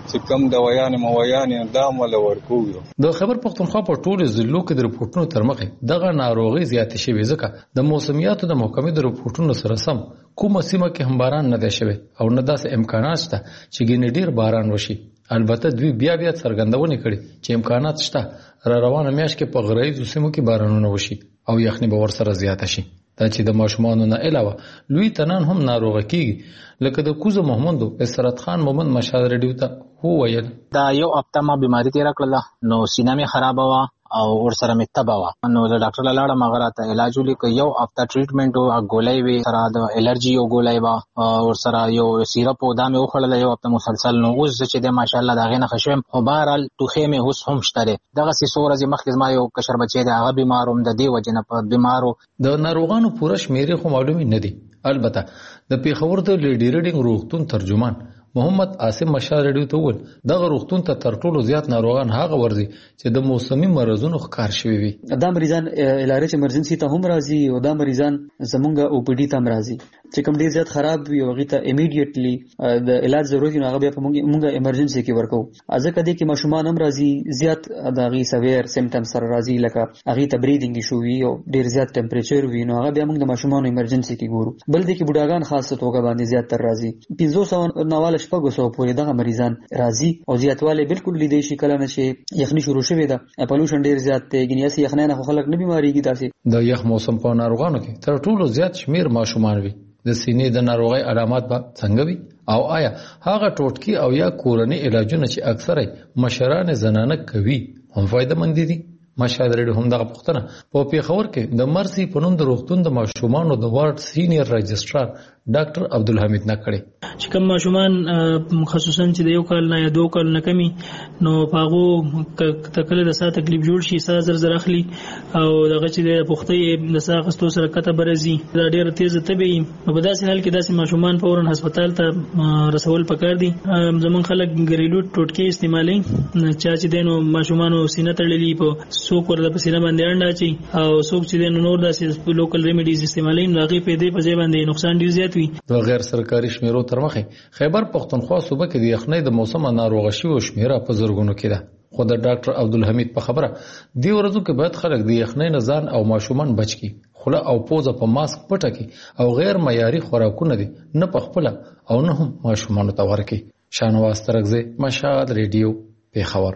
چې کوم دوايان موایان دا مل ورکو. د خیبر پختونخوا په ټولو ضلعو کې د رپورټونو تر مخه دغه ناروغي زیاتې شوې ځکه د موسمیاتو د محکمې د رپورټونو سره سم کومه سیمه کې هم باران نه دی شوی او نه داسې امکانات شته چې ګینه ډیر باران وشي. البته دوی بیا بیا څرګندونه کړي چې امکانات شته را روانه میاشت کې په غرایزو سیمو کې بارانونه وشي او یخني به ورسره زیاته شي. دا چې د ماشومانو نه علاوه لوی تنان هم ناروغه کیږي لکه د کوزو محمد اسرت خان مومن مشال رډیو ته هو ویل دا یو هفته ما بیماری تیر کړله نو سینه می خراب وا او ور سره می تبا وا نو د ډاکټر لاړه مغره ته علاج ولیک یو هفته ټریټمنټ او ګولای وی سره د الرجی او ګولای وا ور سره یو سیرپ او دامه وخړل یو هفته مسلسل نو اوس چې د ماشاءالله دا غنه خشم او بهرال توخه می اوس هم شته دغه سی سورز مخکې ما یو کشر بچی د هغه بیماروم د دی وجنه په بیمارو د ناروغانو پوره شمیرې خو معلومه نه دي. البته د پیښور د لیډی ریډینګ روغتون ترجمان محمد عاصم مشال رډیو ته ول دغه روغتون ته تر ټولو زیات ناروغان هغه ورځي چې د موسمي مرزونو ښکار شوی وي. دا مریضان الارچ ایمرجنسي ته هم راځي او دا مریضان زمونږ او پی ډی ته هم راځي چې کوم ډیر زیات خراب وي او غیته امیډیټلی د علاج ضرورت نه هغه بیا په مونږه ایمرجنسي کې ورکو. ځکه دې کې ماشومان هم راځي زیات د غي سویر سیمټم سره راځي لکه هغه ته بریدینګ شو وي او ډیر زیات ټمپریچر وي نو هغه بیا موږ د ماشومان ایمرجنسي کې ګورو. بل دې کې بډاګان خاصه توګه باندې زیات تر راځي پنځه سوه نواله شپږ سوه پورې دغه مریضان راځي او زیاتواله بالکل لیدای شي کله نشي یخني شروع شوه ده پولوشن ډیر زیات دی ګنیاسي یخنه نه خلک نه بیماریږي داسې د یخ موسم په ناروغانو کې تر ټولو زیات شمیر ماشومان وي. د سینې د ناروغي علامات به څنګه وي او آیا هغه ټوټکی او یا کورنی علاجونه چې اکثره مشران زنانه کوي هم فائدہ مند دي؟ مشال رډیو هم دغه پوښتنه په پیښور کې د مرسي په نوم د روغتون د ماشومانو د وارډ سینیئر رجسترار ډاکټر عبدالحمید نه کړي چې کوم ماشومان خصوصا چې د یو کال نه یا دوه کال نه کمی نو پاغو تکله د سات تکلیف جوړ شي ساز زر زر اخلي او دغه چې د پختې د ساغستو سره کته برزي دا ډیره تیز تبي په داسې حال کې داسې ماشومان فورن هسپتال ته رسول پکار دي. زمون خلک ګریلو ټوټکي استعمالي چا چې دینو ماشومانو سینه تړلې په څوک ورته په سینه باندې انډا چي او څوک چې د نور داسې لوکل ریمیډیز استعمالي نو هغه په دې په ځای باندې نقصان ډیر زیات وي. د غیر سرکاري شمیرو تر مخه خیبر پختونخوا صوبه کې د یخنۍ د موسم ناروغ شوی شمیره په زرګونو کې ده. خو د ډاکټر عبدالحمید په خبره دی ورځو کې باید خلک د یخنۍ نه ځان او ماشومان بچ کی خوله او پوزه په ماسک پټه کی او غیر معیاري خوراکونه دي نه په خپل او نه هم ماشومان ته ورکي. شانواز ترغزه مشال ریډیو پیښور.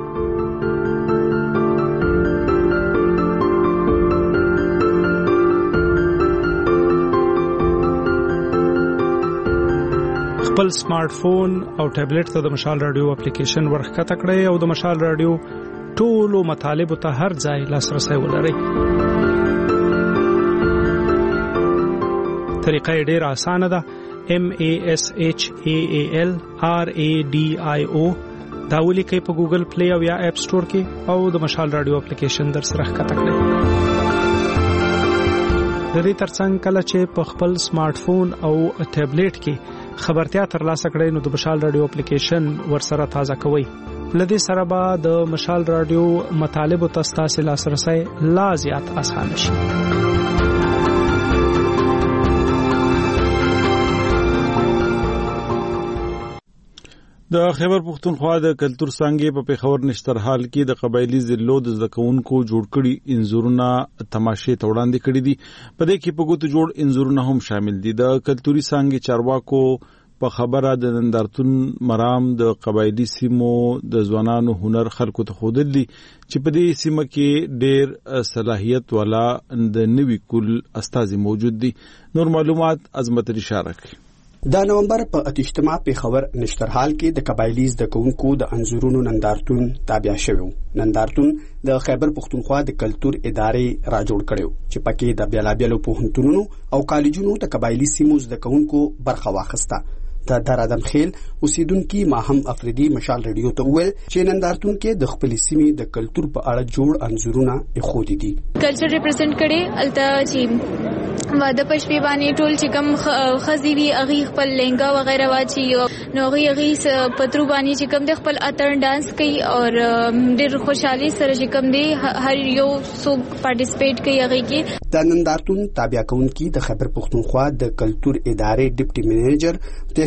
خپل سمارټ فون او ټابلیټ ته د مشال رادیو اپلیکیشن ورخکته کړئ او د مشال رادیو ټولو مطالب ته هر ځای لاسرسي ولرئ. طریقه ډیره اسانه ده. M A S H A A L R A D I O دا ولیکئ په ګوګل پلی او یا اپ سٹور کې او د مشال رادیو اپلیکیشن در سره ښکته کړئ. د دې ترڅنګ کله چې په خپل سمارټ فون او ټابلیټ کې خبرتیا ترلاسه کړئ نو د مشال رادیو اپلیکیشن ورسره تازه کوئ. لدې سره به د مشال رادیو مطالب او تاسو لاسرسي لا زیات آسان شي. د خیبر پختونخوا د کلتور څنګه په پیښور نشترحال کې د قبایلی ضلعو د زکونکو جوړ کړي انزورونه تماشې ته وړاندې کړي دي. په دې کې په ګوتو جوړ انزورونه هم شامل دي. د کلتوري څنګه چارواکو په خبره د نندارتون مرام د قبایلی سیمو د ځوانانو هنر خلکو ته خودل دي چې په دې سیمه کې ډېر صلاحیت والا د نوي کل استازي موجود دي. نور معلومات عظمت اشاره کوي. د نومبر په اتشتما پیښور نشترحال کې د قبایلی زدکونکو د انزورونو نندارتون تابع شوی. نندارتون د خیبر پختونخوا د کلتور ادارې را جوړ کړو چې پکې د بیلابیلو پوهنتونونو او کالجونو د قبایلی سیمو زدکونکو برخه واخیسته. د درادم خیل اوسیدونکو ماهم افریدي مشال رادیو ته ویل چې نندارتون کې د خپل سیمې د کلتور په اړه جوړ انزورونه اخودي دي. کلچر ریپرزینټ کړي الته چې واده پښې باندې ټول چې کوم خزي وی اغي خپل لهنګا وغیرہ واچي نو غي اغي پترو باندې چې کوم د خپل اتر ډانس کوي او ډېر خوشحالي سره چې کوم دی هر یو څوک پارټیسپیټ کوي اغي کې. د نندارتون تابع کونکي د خیبر پختونخوا د کلتور ادارې ډیپټي منیجر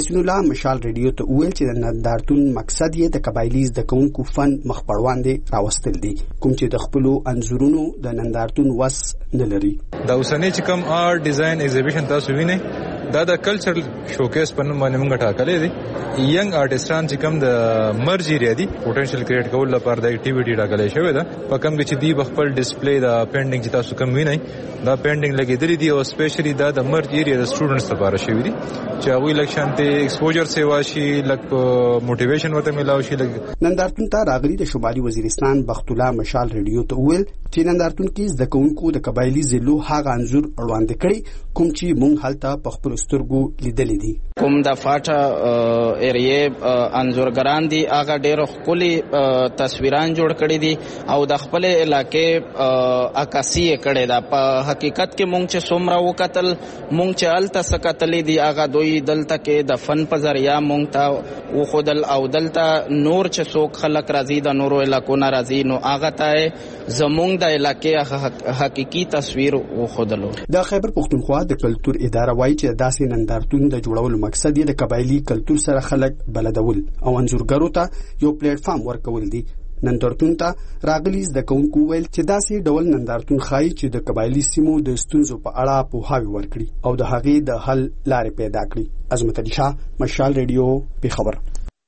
یاسین الله مشال ریډیو ته وویل چې د نندارتون مقصد یې د قبایلی زده کوونکو فن مخ پر وړاندې راوستل دي، کوم چې د خپلو انځورونو د نندارتون وس نه لري. دا اوسنۍ چې کوم آرټ ډیزاین ایگزیبیشن تاسو وینئ دا د کلچرل شوکیس په نوم باندې موږ ټاکلې دي. ینګ آرټیستان چې کوم د مرج ایریا دي پوتنشل کریټ کول لپاره د اکټیویټي ټاکلې شوی ده. په کوم کې چې دی خپل ډیسپلی د پینټینګ چې تاسو کوم وینئ دا پینټینګ لګېدلې دي او سپیشلی دا د مرج ایریا د سټوډنټس لپاره شوی دي چې هغوی لږ شانتي ایکسپوجر سیوا شي، لږ موټیویشن ورته ملاو شي. نندارتون ته راغلي د شمالي وزیرستان بخت الله مشال ریډیو ته وویل چې نندارتون کې زده کوونکو د قبایلی ضلعو هغه انځور وړاندې کړي کوم چې موږ هلته په خپلو سترګو لیدلې دي. کوم د فاټا ایریې انځورګران دي هغه ډېر ښکلي تصویران جوړ کړي دي او د خپل علاقې عکاسي یې کړې ده. په حقیقت کې موږ چې څومره وکتل موږ چې هلته څه کتلې دي هغه دوی دلته کې د فن په ذریعه موږ ته وښودل او دلته نور چې څوک خلک راځي د نورو علاقو نه راځي نو هغه ته زموږ د علاقې حقیقي تصویر وښودلو. د خیبر پښتونخوا د کلتور اداره وایي چې داسې نندارتون د جوړولو مقصد یې د قبایلی کلتور سره خلک بلدول او انځورګرو ته یو پلیټ فارم ورکول دي. نندارتون ته راغلي زده کوونکو ویل چې داسې ډول نندارتون ښایي چې د قبایلي سیمو د ستونزو په اړه پوهاوی ورکړي او د هغې د حل لارې پیدا کړي. عظمت علي شاه، مشال ریډیو، پېښور.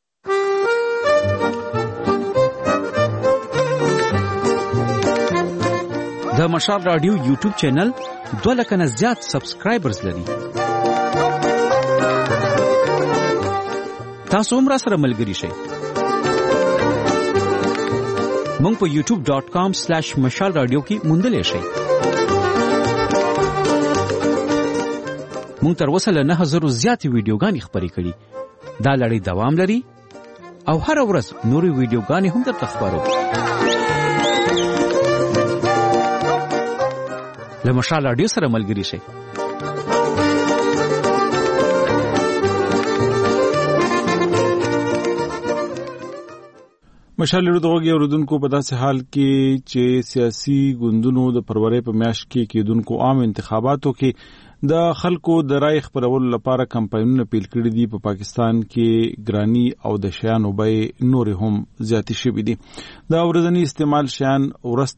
د مشال رادیو یوټیوب چینل دوه لکه نه زیات سبسکرایبرز لري. تاسو هم را سره ملګري شئ. مونږ په یوټیوب ډاٹ کام سلیش مشال رادیو کې موندلی شئ. مونږ تر اوسه له نه زرو زیاتې ویډیوګانې خپرې کړي. دا لړۍ دوام لري او هره ورځ نورې ویډیوګانې هم درته خپرو. له مشال رادیو سره ملګري شئ. مشال ریډیو د غوږی اوریدونکو په داسې حال کې چې سیاسي ګوندونو د فروری په میاشت کې کېدونکو عام انتخاباتو کې د خلکو د رای خپرولو لپاره کمپاینونه پیل کړي دي، په پاکستان کې ګرانی او د شیانو بیې نورې هم زیاتې شوي دي. د ورځني استعمال شیان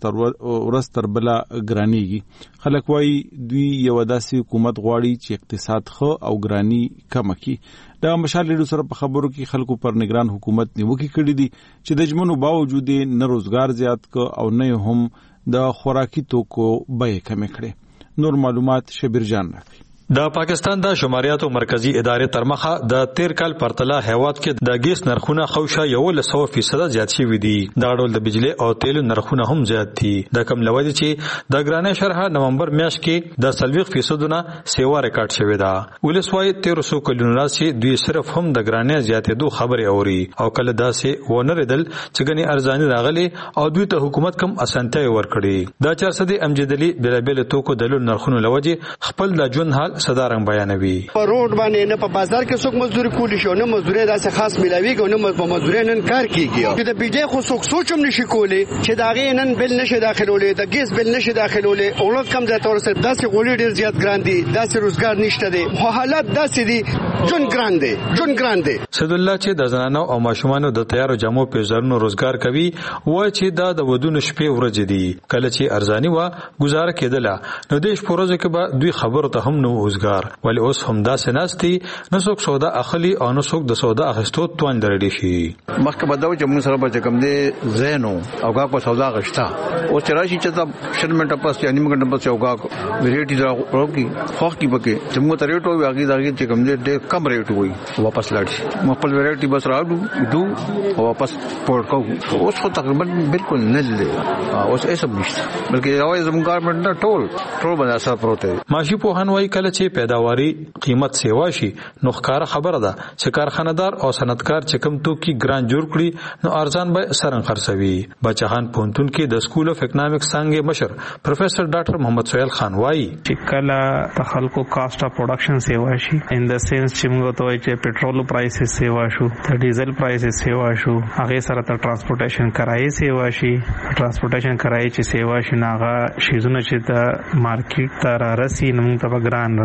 ورځ تر بله ګرانیږي. خلک وایي دوی یوه داسې حکومت غواړي چې اقتصاد ښه او ګرانی کمه کړي. د مشال ریډیو سره په خبرو کې خلکو پر نگران حکومت نیوکې کړي دي چې د ژمنو باوجود نه روزګار زیات ک او نه هم د خوراکي توکو بیې کمې کړي. نور معلومات شبیر جان راکړي. د پاکستان د شماریاتو مرکزی ادارې تر مخه د تیر کال پرتله هیواد کې د ګیس نرخونه خوشا یو لسو فیصد زیات شوي دي. دا ډول د بجلی او تیلو نرخونه هم زیات دي. د کم لوړ چې د ګرانۍ شرح نومبر میاشت کې د سلويخ فیصدونه سیوا ریکارډ شوی دا. ولسوای تیر سو کلونو راځي دوی صرف هم د ګرانۍ زیاتېدو خبرې اوري او کله داسې ونه ردل چې ګنې ارزاني راغلي او دوی ته حکومت کم اسانتیا ورکړي. دا چار سدي امجدلی بلابل توکو دلو نرخونه لوجه خپل د جون حال صدارنګ بیانوي. په روډ باندې نه په بازار کې څوک مزدوري کولی شو، نه مزدوري داسې خاص ملاويږي، نه په مزدوري نن کار کیږي. چې د بجلی خو څوک سوچم نشي کولی چې دا غي نن بل نشي داخلولې، د ګیس بل نشي داخلولې، اولو کم ځای تور سره داسې غوړي ډیر زیات ګران دي، داسې روزګار نشته دي، حالات داسې دي جون ګران دي جون ګران دي. سید الله چې د زنانو او ماشومانو د تیارو جامو په زرونو روزګار کوي وای چې دا د ودونو شپې ورځې دي. کله چې ارزانی و گزاره کېدله نو د شپې ورځې کې به دوی خبرو ته هم نو روزګار ولی اوس هم داسې ناستي نه څوک سودا اخلي او نه څوک د سودا اخیستو توان لري شي. مخکې به دا چې موږ سره به کوم دی زینو او کا په سودا غشتا او چې راشي چې دا شل منټه پس یا نیم غنټه پس یو کا ویریټي دا ورکی خوښ کی بکه چې موږ ته ریټ وي هغه دغه چې کوم دی ډېر کم ریټ وي واپس لاړ شي. خپل ویریټي بس راوړو دو او واپس پورټ کوو. اوس خو تقریبا بالکل نه دی اوس هیڅ نشته بلکې یو زموږ ګورنمنت نه ټول ټول باندې اثر پروت دی. ماشي په هنوي کله چې پیداواري قیمت سیوا شي نو ښکار خبره ده چې کارخانه‌دار او صنعتکار چې کوم توکي ګران جوړ کړي نو ارزان به سرن خرڅوي. بچهان پونتون کې د سکول اف اکنامکس څنګه مشر پروفیسر ډاکټر محمد سہیل خان وایي چې کله د خلکو کاست اف پروډکشن سیوا شي ان د سنس چې موږ ته وایي چې پټرول پرایسز سیوا شو، د ډیزل پرایسز سیوا شو، هغه سره د ترانسپورټیشن کرایې سیوا شي. ترانسپورټیشن کرایې چې سیوا شي ناغه شیزونه چې د مارکیټ ته راسي نو موږ ته ګران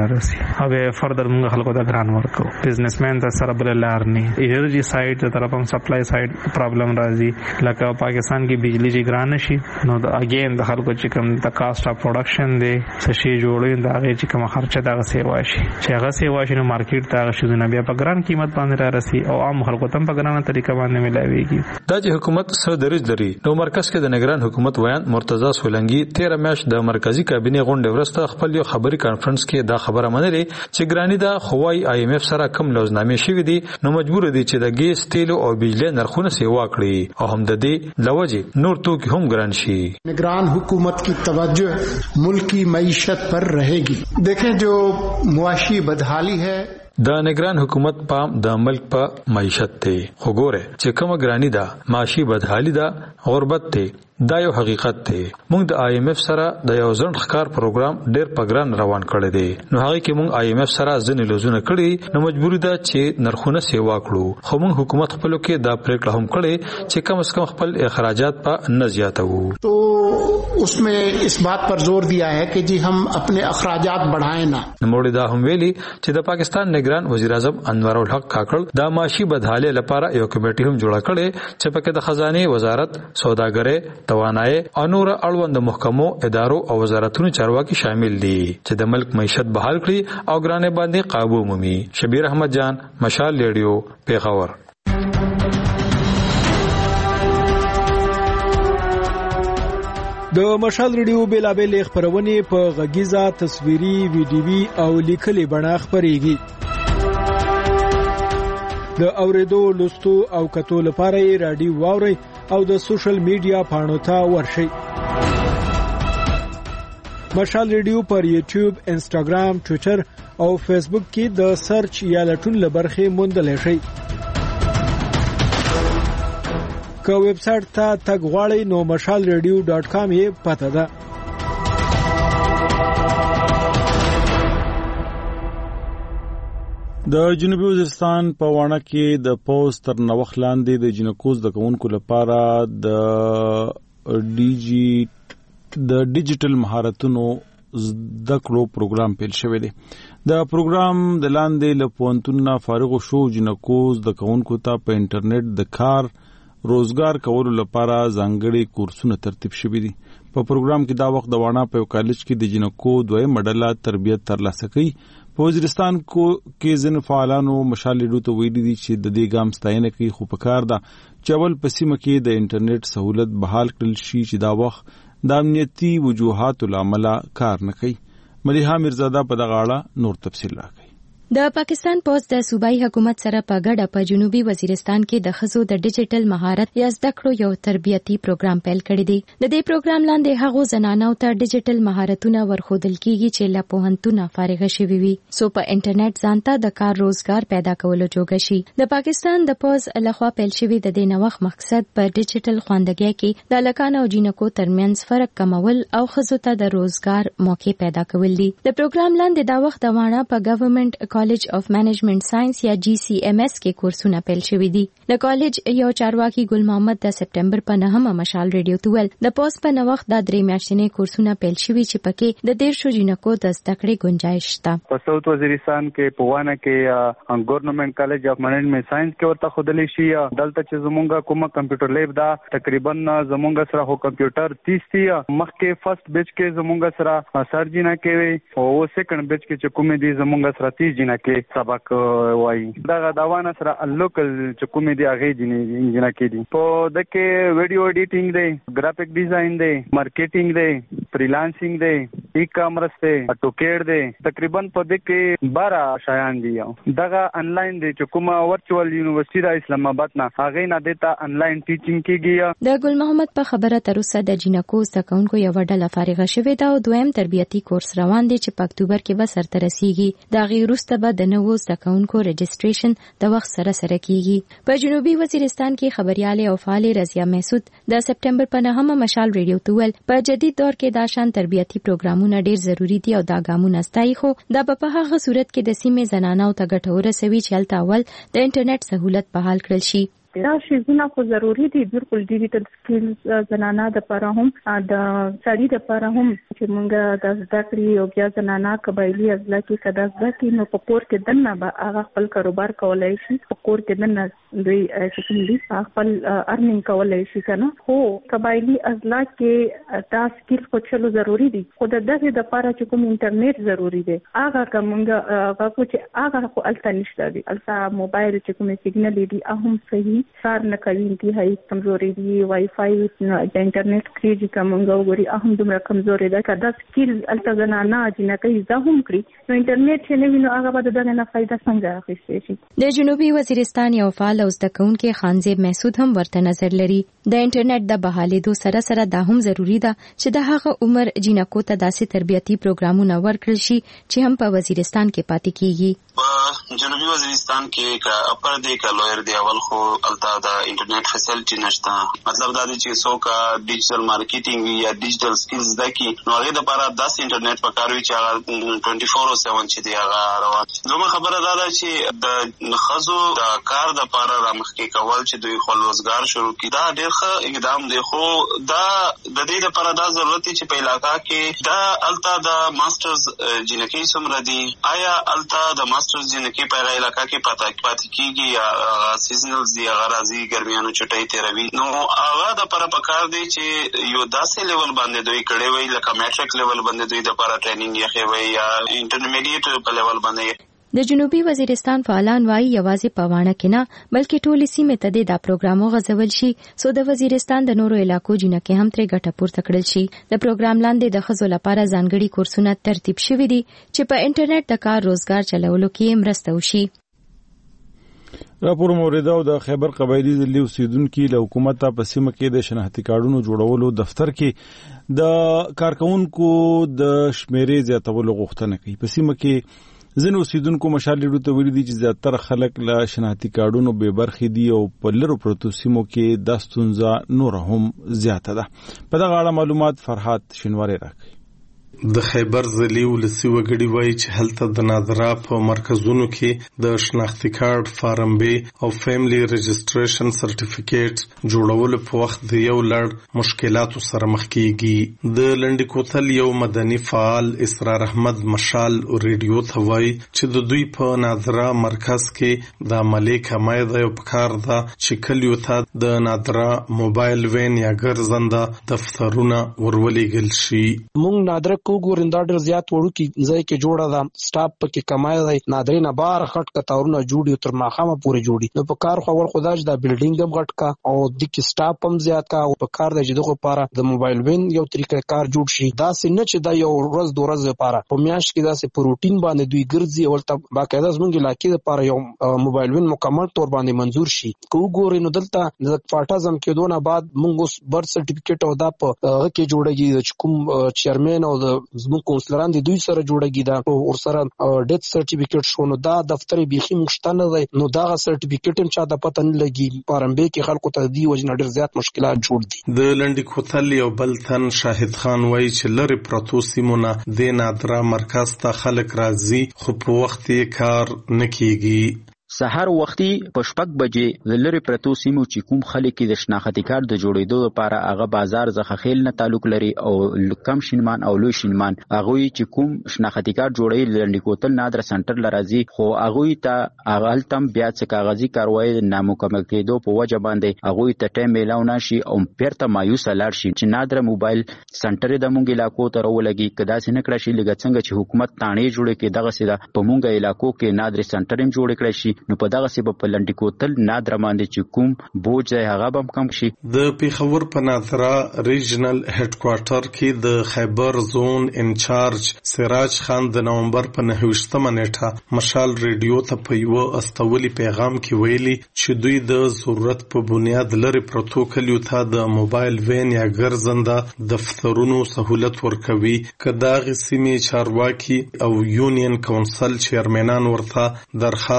راسي او به فردر موږ خلکو ته ګران ورکو بزنسمن ته سره بل لار نه انرژي سایډ ته طرف هم سپلای سایډ پرابلم راځي لکه پاکستان کې بجلی چې ګران شي نو دا اگین د خلکو چې کوم د کاست اف پروډکشن دی څه شي جوړوي دا هغه چې کوم خرچه دا سیوا شي چې هغه سیوا شي نو مارکیټ ته شي نه بیا په ګران قیمت باندې را راسي او عام خلکو ته په ګرانه طریقه باندې ملاويږي دا چې حکومت سره درج لري نو مرکز کې د نگران حکومت ویان مرتضی سولنګي تیرہ میاشت د مرکزی کابینه غونډه ورسته خپل یو خبري کانفرنس کې دا خبره منلې چې ګرانی دا خوای آی ایم ایف سره کم لوزنامې شوې دي نو مجبور دي چې د ګیس تیلو او بجلی نرخونه سیوا کړي او هم د دې لوجه نور توکي هم ګران شي نگران حکومت کی توجہ ملک کی معیشت پر رہے گی دیکھیں جو معاشی بدحالی ہے د نگران حکومت پام د ملک په معیشت ته وګوره چې کومه ګرانی ده معاشي بدحالي ده غربت ته دا یو حقیقت دی موږ د آی ایم ایف سره د یو ځند ښکار پروګرام ډېر پګران روان کړی دی نو هغه کې موږ آی ایم ایف سره ځنې لوزونه کړی نو مجبوری ده چې نرخونه سیوا کړو خو موږ حکومت خپل کې دا پریکړه هم کړې چې کم از کم خپل اخراجات په نه زیاتو تو اس میں اس بات پر زور دیا ہے کہ جی ہم اپنے اخراجات بڑھائیں نہ نوموړي دا هم ویلي چې د پاکستان نگران وزیر اعظم انور الحق کاکړ د معاشي بدحالۍ لپاره یو کمیټه هم جوړه کړې چې پکې د خزانه وزارت سوداګرۍ توانایي او نور اړوند محکمو ادارو او وزارتونو چارواکي شامل دي چې د ملک معیشت بحال کړي او ګرانه باندې قابو مومي شبیر احمد جان مشال ریډیو پیښور د مشال ریډیو بیلابل خبرونه په غږیزه تصویري ویډیوي او لیکلي بڼه خبريږي د اوریدو لوستو او کتو لپاره یې رادیو واوري او د سوشل میډیا پاڼو ته ورشئ مشال ریډیو پر یوټیوب انسټاګرام ټوئیټر او فیسبوک کې د سرچ یا لټون لبرخه موندل شي که ویب سټ ته تګ غواړئ نو مشال ریډیو ډاټ کام یې پته ده د جنوبي وزیرستان په وانه کې د پوز تر نوښت لاندې د جنکوز د کوونکو لپاره د ډي جی د ډیجیټل مهارتونو زده کړو پروګرام پیل شوی دی د پروګرام د لاندې له پوهنتونونو فارغ شو جنکوز د کوونکو ته په انټرنیټ د کار روزګار کولو لپاره ځانګړي کورسونه ترتیب شوي دي په پروګرام کې دا وخت د وانه په کالج کې د جنکو دوه مډله تربیت ترلاسه کړي په وزیرستان کې ځین فعالانو مشال ریډیو ته ویلي دي چې د دې ګام ستاینه کوي خو په کار ده چې اول په سیمه کې د انټرنیټ سہولت بحال کړل شي چې دا وخت د امنیتي وجوهاتو لامل کار نه کوي ملیحه میرزاده په دغه اړه نور تفصیل راکړي د پاکستان پوز د صوبایي حکومت سره په ګډه په جنوبي وزیرستان کې د خزو د ډیجیټل مهارت یا زده کړو یو تربیتی پروګرام پیل کړی دی د دې پروګرام لاندې هغه زنانو ته ډیجیټل مهارتونه ورخودل کیږي چې له پوهنتونه فارغ شوي وي سو په انټرنیټ ځانته د کار روزګار پیدا کولو جوګه شي د پاکستان د پوز لخوا پیل شوی د دې نوښت مقصد په ډیجیټل خواندګۍ کې د لکانو او جینکو ترمنځ فرق کمول او خزو ته د روزګار موقع پیدا کول دي د پروګرام لاندې دا وخت د وانه په ګورنمنت کالج اف منیجمنت ساينس یا جی سی ایم ایس کې کورسونه پیل شوي دي د کالج یو چارواکي ګل محمد د سپټمبر په نهمه مشال ریډیو ته ویل د پوس په نوښت د درې میاشتنې کورسونه پیل شوي چې پکې د ډېر شو جنکو د زده کړې گنجائش شته په ساوث وزیرستان کې په وانه کې ګورنمنت کالج اف منیجمنت ساينس کې ورته خودلی شي دلته چې زمونږه کومه کمپیوټر لیب دا تقریبا زمونږه سره هو کمپیوټر تیس دی مخکې فرست بیچ کې زمونږه سره سرجینا کې او سیکنډ بیچ کې چې کومې دي زمونږه سره تیس جنا کې سبق وایي دا داوانه سره لوکل چې کومې دی هغه جنا کې دي په دغه ویډیو ایډیټینګ دی ګرافیک ډیزاین دی مارکیټینګ دی فریلانسینګ دی ای کامرس دی ټوکېډ دی تقریبا په دغه بارہ شایان دي دغه انلاین دی چې کومه ورچوال یونیورسيټي د اسلام آباد نه هغه نه دیتا انلاین ټیچینګ کیږي د ګل محمد په خبره تر اوسه د جنکو زکونکو یو ډله فارغه شوې ده او دویم تربیتی کورس روان دی چې په اکتوبر کې به سرته رسیږي دا غیر وروسته به د نوو زکونکو رجسټریشن د وخت سره سره کیږي په جنوبي وزیرستان کې خبرياله او فعال رضیا محسود د سپټمبر په نهمه مشال ریډیو ته ویل په جدید دور کې دا شان تربیتی پروګرامونه ډیر ضروری دي او دا ګامونه ستایي خو دا په هغه صورت کې د سیمې زنانو ته ګټور سوي چې هلته اول د انټرنیټ سہولت بحال کړل شي دی. دا شیزونه خو ضروری دي، بالکل ډیجیټل سکلز زنانه د لپاره هم د سړي د لپاره هم چې موږ د زده کړې او بیا زنانه قبایلي اضلاع کې کدا زده کړي نو په کور کې دننه به هغه خپل کاروبار کولای شي، په کور کې دننه دوی چې کوم دي خپل ارنینګ کولای شي کنه. خو قبایلي اضلاع کې دا سکل خو چلو ضروری دي، خو د دغه د لپاره چې کوم انټرنیټ ضروری دی هغه کومه هغه کو چې هغه خو الته نشته دي. الته موبایل چې کوم سیګنل دي هم صحیح کار نه کوي، انتهایی کمزوري دي. وای فای د انټرنیټ کریږي کومه وګوري هم دومره کمزوري ده. کدا سکل الته زنانه چې نه کوي زه هم کړی نو انټرنیټ چې نه ویني هغه به دغه نه فائدہ څنګه اخیستي شي. د جنوبي وزیرستان یو فعال او زده کوونکي خانزیب محسود هم ورته نظر لري. د انټرنیټ د بحالېدو سره سره دا هم ضروری ده چې د هغه عمر جنکو ته داسې تربیتي پروګرامونه ورکړل شي چې هم په وزیرستان کې پاتې کیږي. په جنوبي وزیرستان کې کا اپر دی کا لویر دی اول خو التا دا انټرنیټ فیسیلیټي نشته. مطلب دا دی چې څوک ډیجیټل مارکیټینګ یا ډیجیټل سکلز د کی نو هغه د لپاره داس انټرنیټ پکاروي چې هغه چوبیس اوور سیون چې دی هغه روان. زموږ خبره دا ده چې د خزو د کار د لپاره رامخکې کول چې دوی خپل روزګار شروع کړي دا ډېر ښه اقدام دی. خو دا د دې لپاره دا ضرورت چې په علاقہ کې دا التا د ماسترز جنکی څومره دي، آیا التا د ماسترز جنکی په علاقہ کې پاتې پاتې کیږي یا سیزنل زی غرازي ګرمیانو چټي تیروي. نو هغه د لپاره پکار دی چې یو داسې لیول باندې دوی کړي وي لکه میټریک لیول باندې دوی د لپاره ټریننګ یې کوي یا انټرمیډیټ په لیول باندې. د جنوبي وزیرستان فعالان وايي یوازې په وانه کې نه بلکې ټولې سیمې ته د دا پروګرام غځول شي سو د وزیرستان د نورو علاقو جنکه هم ترې ګټه پورته کړل شي. د پروګرام لاندې د خزو لپاره ځانګړي کورسونه ترتیب شوي دي چې په انټرنیټ د کار روزګار چلولو کې مرسته وشي. راپور موریده او د خیبر قبایلی ضلع اوسیدونکو له حکومت په سیمه کې د شناختی کارډونو جوړولو دفتر کې د کارکونکو د شمیرې زیاتولو غوښتنه کوي. په سیمه کې ځینې اوسیدونکو مشالې ته ویلي دي چې زیاتره خلک له شناختی کارډونو بې برخې دي او په لرو پرتو سیمو کې دا ستونزه نور هم زیاته ده. په دغه اړه معلومات فرحات شینواری راکوي. د خیبر ضلع ولسی وګړي وایي چې هلته د نادرا په مرکزونو کې د شناختی کارت فارم بی او فیملی رجسټریشن سرټیفیکیټ جوړولو په وخت د یو لړ مشکلاتو سره مخ کیږي. د لنډی کوتل یو مدني فعال اسرار احمد مشال ریډیو ته وایي چې د دوی په نادرا مرکز کې د عملي کمای د یو پکار ده چې کلیو ته د نادرا موبایل وین یا ګرځنده دفترونه ورولېږل شي. مونږ نادرا کو ګورین دا ډېر زیات وړو کې ځای کې جوړه ده سټاپ پکې کمای دی نادرې نه بار خټ کتاورونه جوړي تر ماخامه پورې جوړي. نو په کار خو ول خدای دا بلډینګ هم غټ کا او د کې سټاپ هم زیات کا او په کار د جدو لپاره د موبایل وین یو طریقې کار جوړ شي. دا سینه چې دا یو ورځ دوه ورځې لپاره په میاشت کې دا سه پروتین باندې دوی ګرځي او ته باقاعده زمونږ علاقې لپاره یو موبایل وین مکمل تور باندې منزور شي. کو ګورین دلته د فاټازم کې دونه بعد مونږ اوس برث سرټیفیکیټ او دا په کې جوړیږي چې کوم چیرمن او زموږ کونسلران دي دوی سره جوړیږي دا او سره ډیث سرټیفیکیټ شو نو دا دفتر بيخي مشتنه دی. نو دا سرټیفیکیټ هم چا د پته نه لګي پارمبه کې خلکو ته دی وجنه ډیر زیات مشکلات جوړ دي. د لنډی کوتل یو بل تن شاهد خان وایي چې لری پروتو سیمونه د نادرا مرکز ته خلک راځي خو په وخت یې کار نه کیږي. سحر وختي په شپږ بجې د لری پرتو سیمو چې کوم خلک د شناختی کارت د جوړېدو لپاره هغه بازار څخه خیل نه تعلق لري او کم شینمان او لوی شینمان هغه چې کوم شناختی کارت جوړې لنډی کوتل نادر سنټر لرازي خو هغه ته هغه تم بیا څه کاغذي کاروایی نامکمل کېدو په وجه باندې هغه ته ټیم ملاونه شي او پیرته مایوس لار شي چې نادر موبایل سنټر د مونږ علاقو ته ورولګي کدا څنګه کړی شي لګ څنګه چې حکومت تانې جوړې کې دغه سیده په مونږ علاقو کې نادر سنټر هم جوړ کړی شي نو په دغه سبب په لنډی کوتل نادر باندې چې کوم بوج ځای هغه بم کم شي. د پیښور په نادرا ریجنل هډ کوارټر کې د خیبر زون انچارج سراج خان د نومبر په نهویشتمه نیټه مشال ریډیو ته په یو استولي پیغام کې ویلي چې دوی د ضرورت په بنیاد لري پروتو کلیو ته د موبایل وین یا ګرځنده دفترونو سہولت ورکوي. کداغه سیمې چارواکي او یونین کونسل چیرمنان ورته درخواست ورک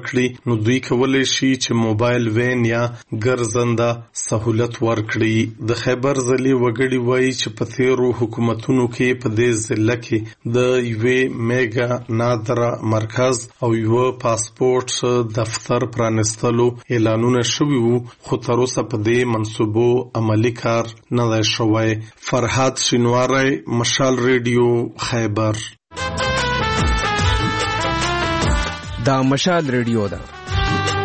ورکړي نو دوی کولی شي چې موبایل وین یا ګرځنده سہولت ورکړي. د خیبر ضلع وګړي وایي چې په تیرو حکومتونو کې په دې ضلع کې د یوې میګا نادره مرکز او یو پاسپورت دفتر پرانستلو اعلانونه شوي وو، خو تر اوسه په دې منصوبو عملی کار نه دی شوی. فرهاد شینواری، مشال ریډیو، خیبر. دا مشال ریډیو ده.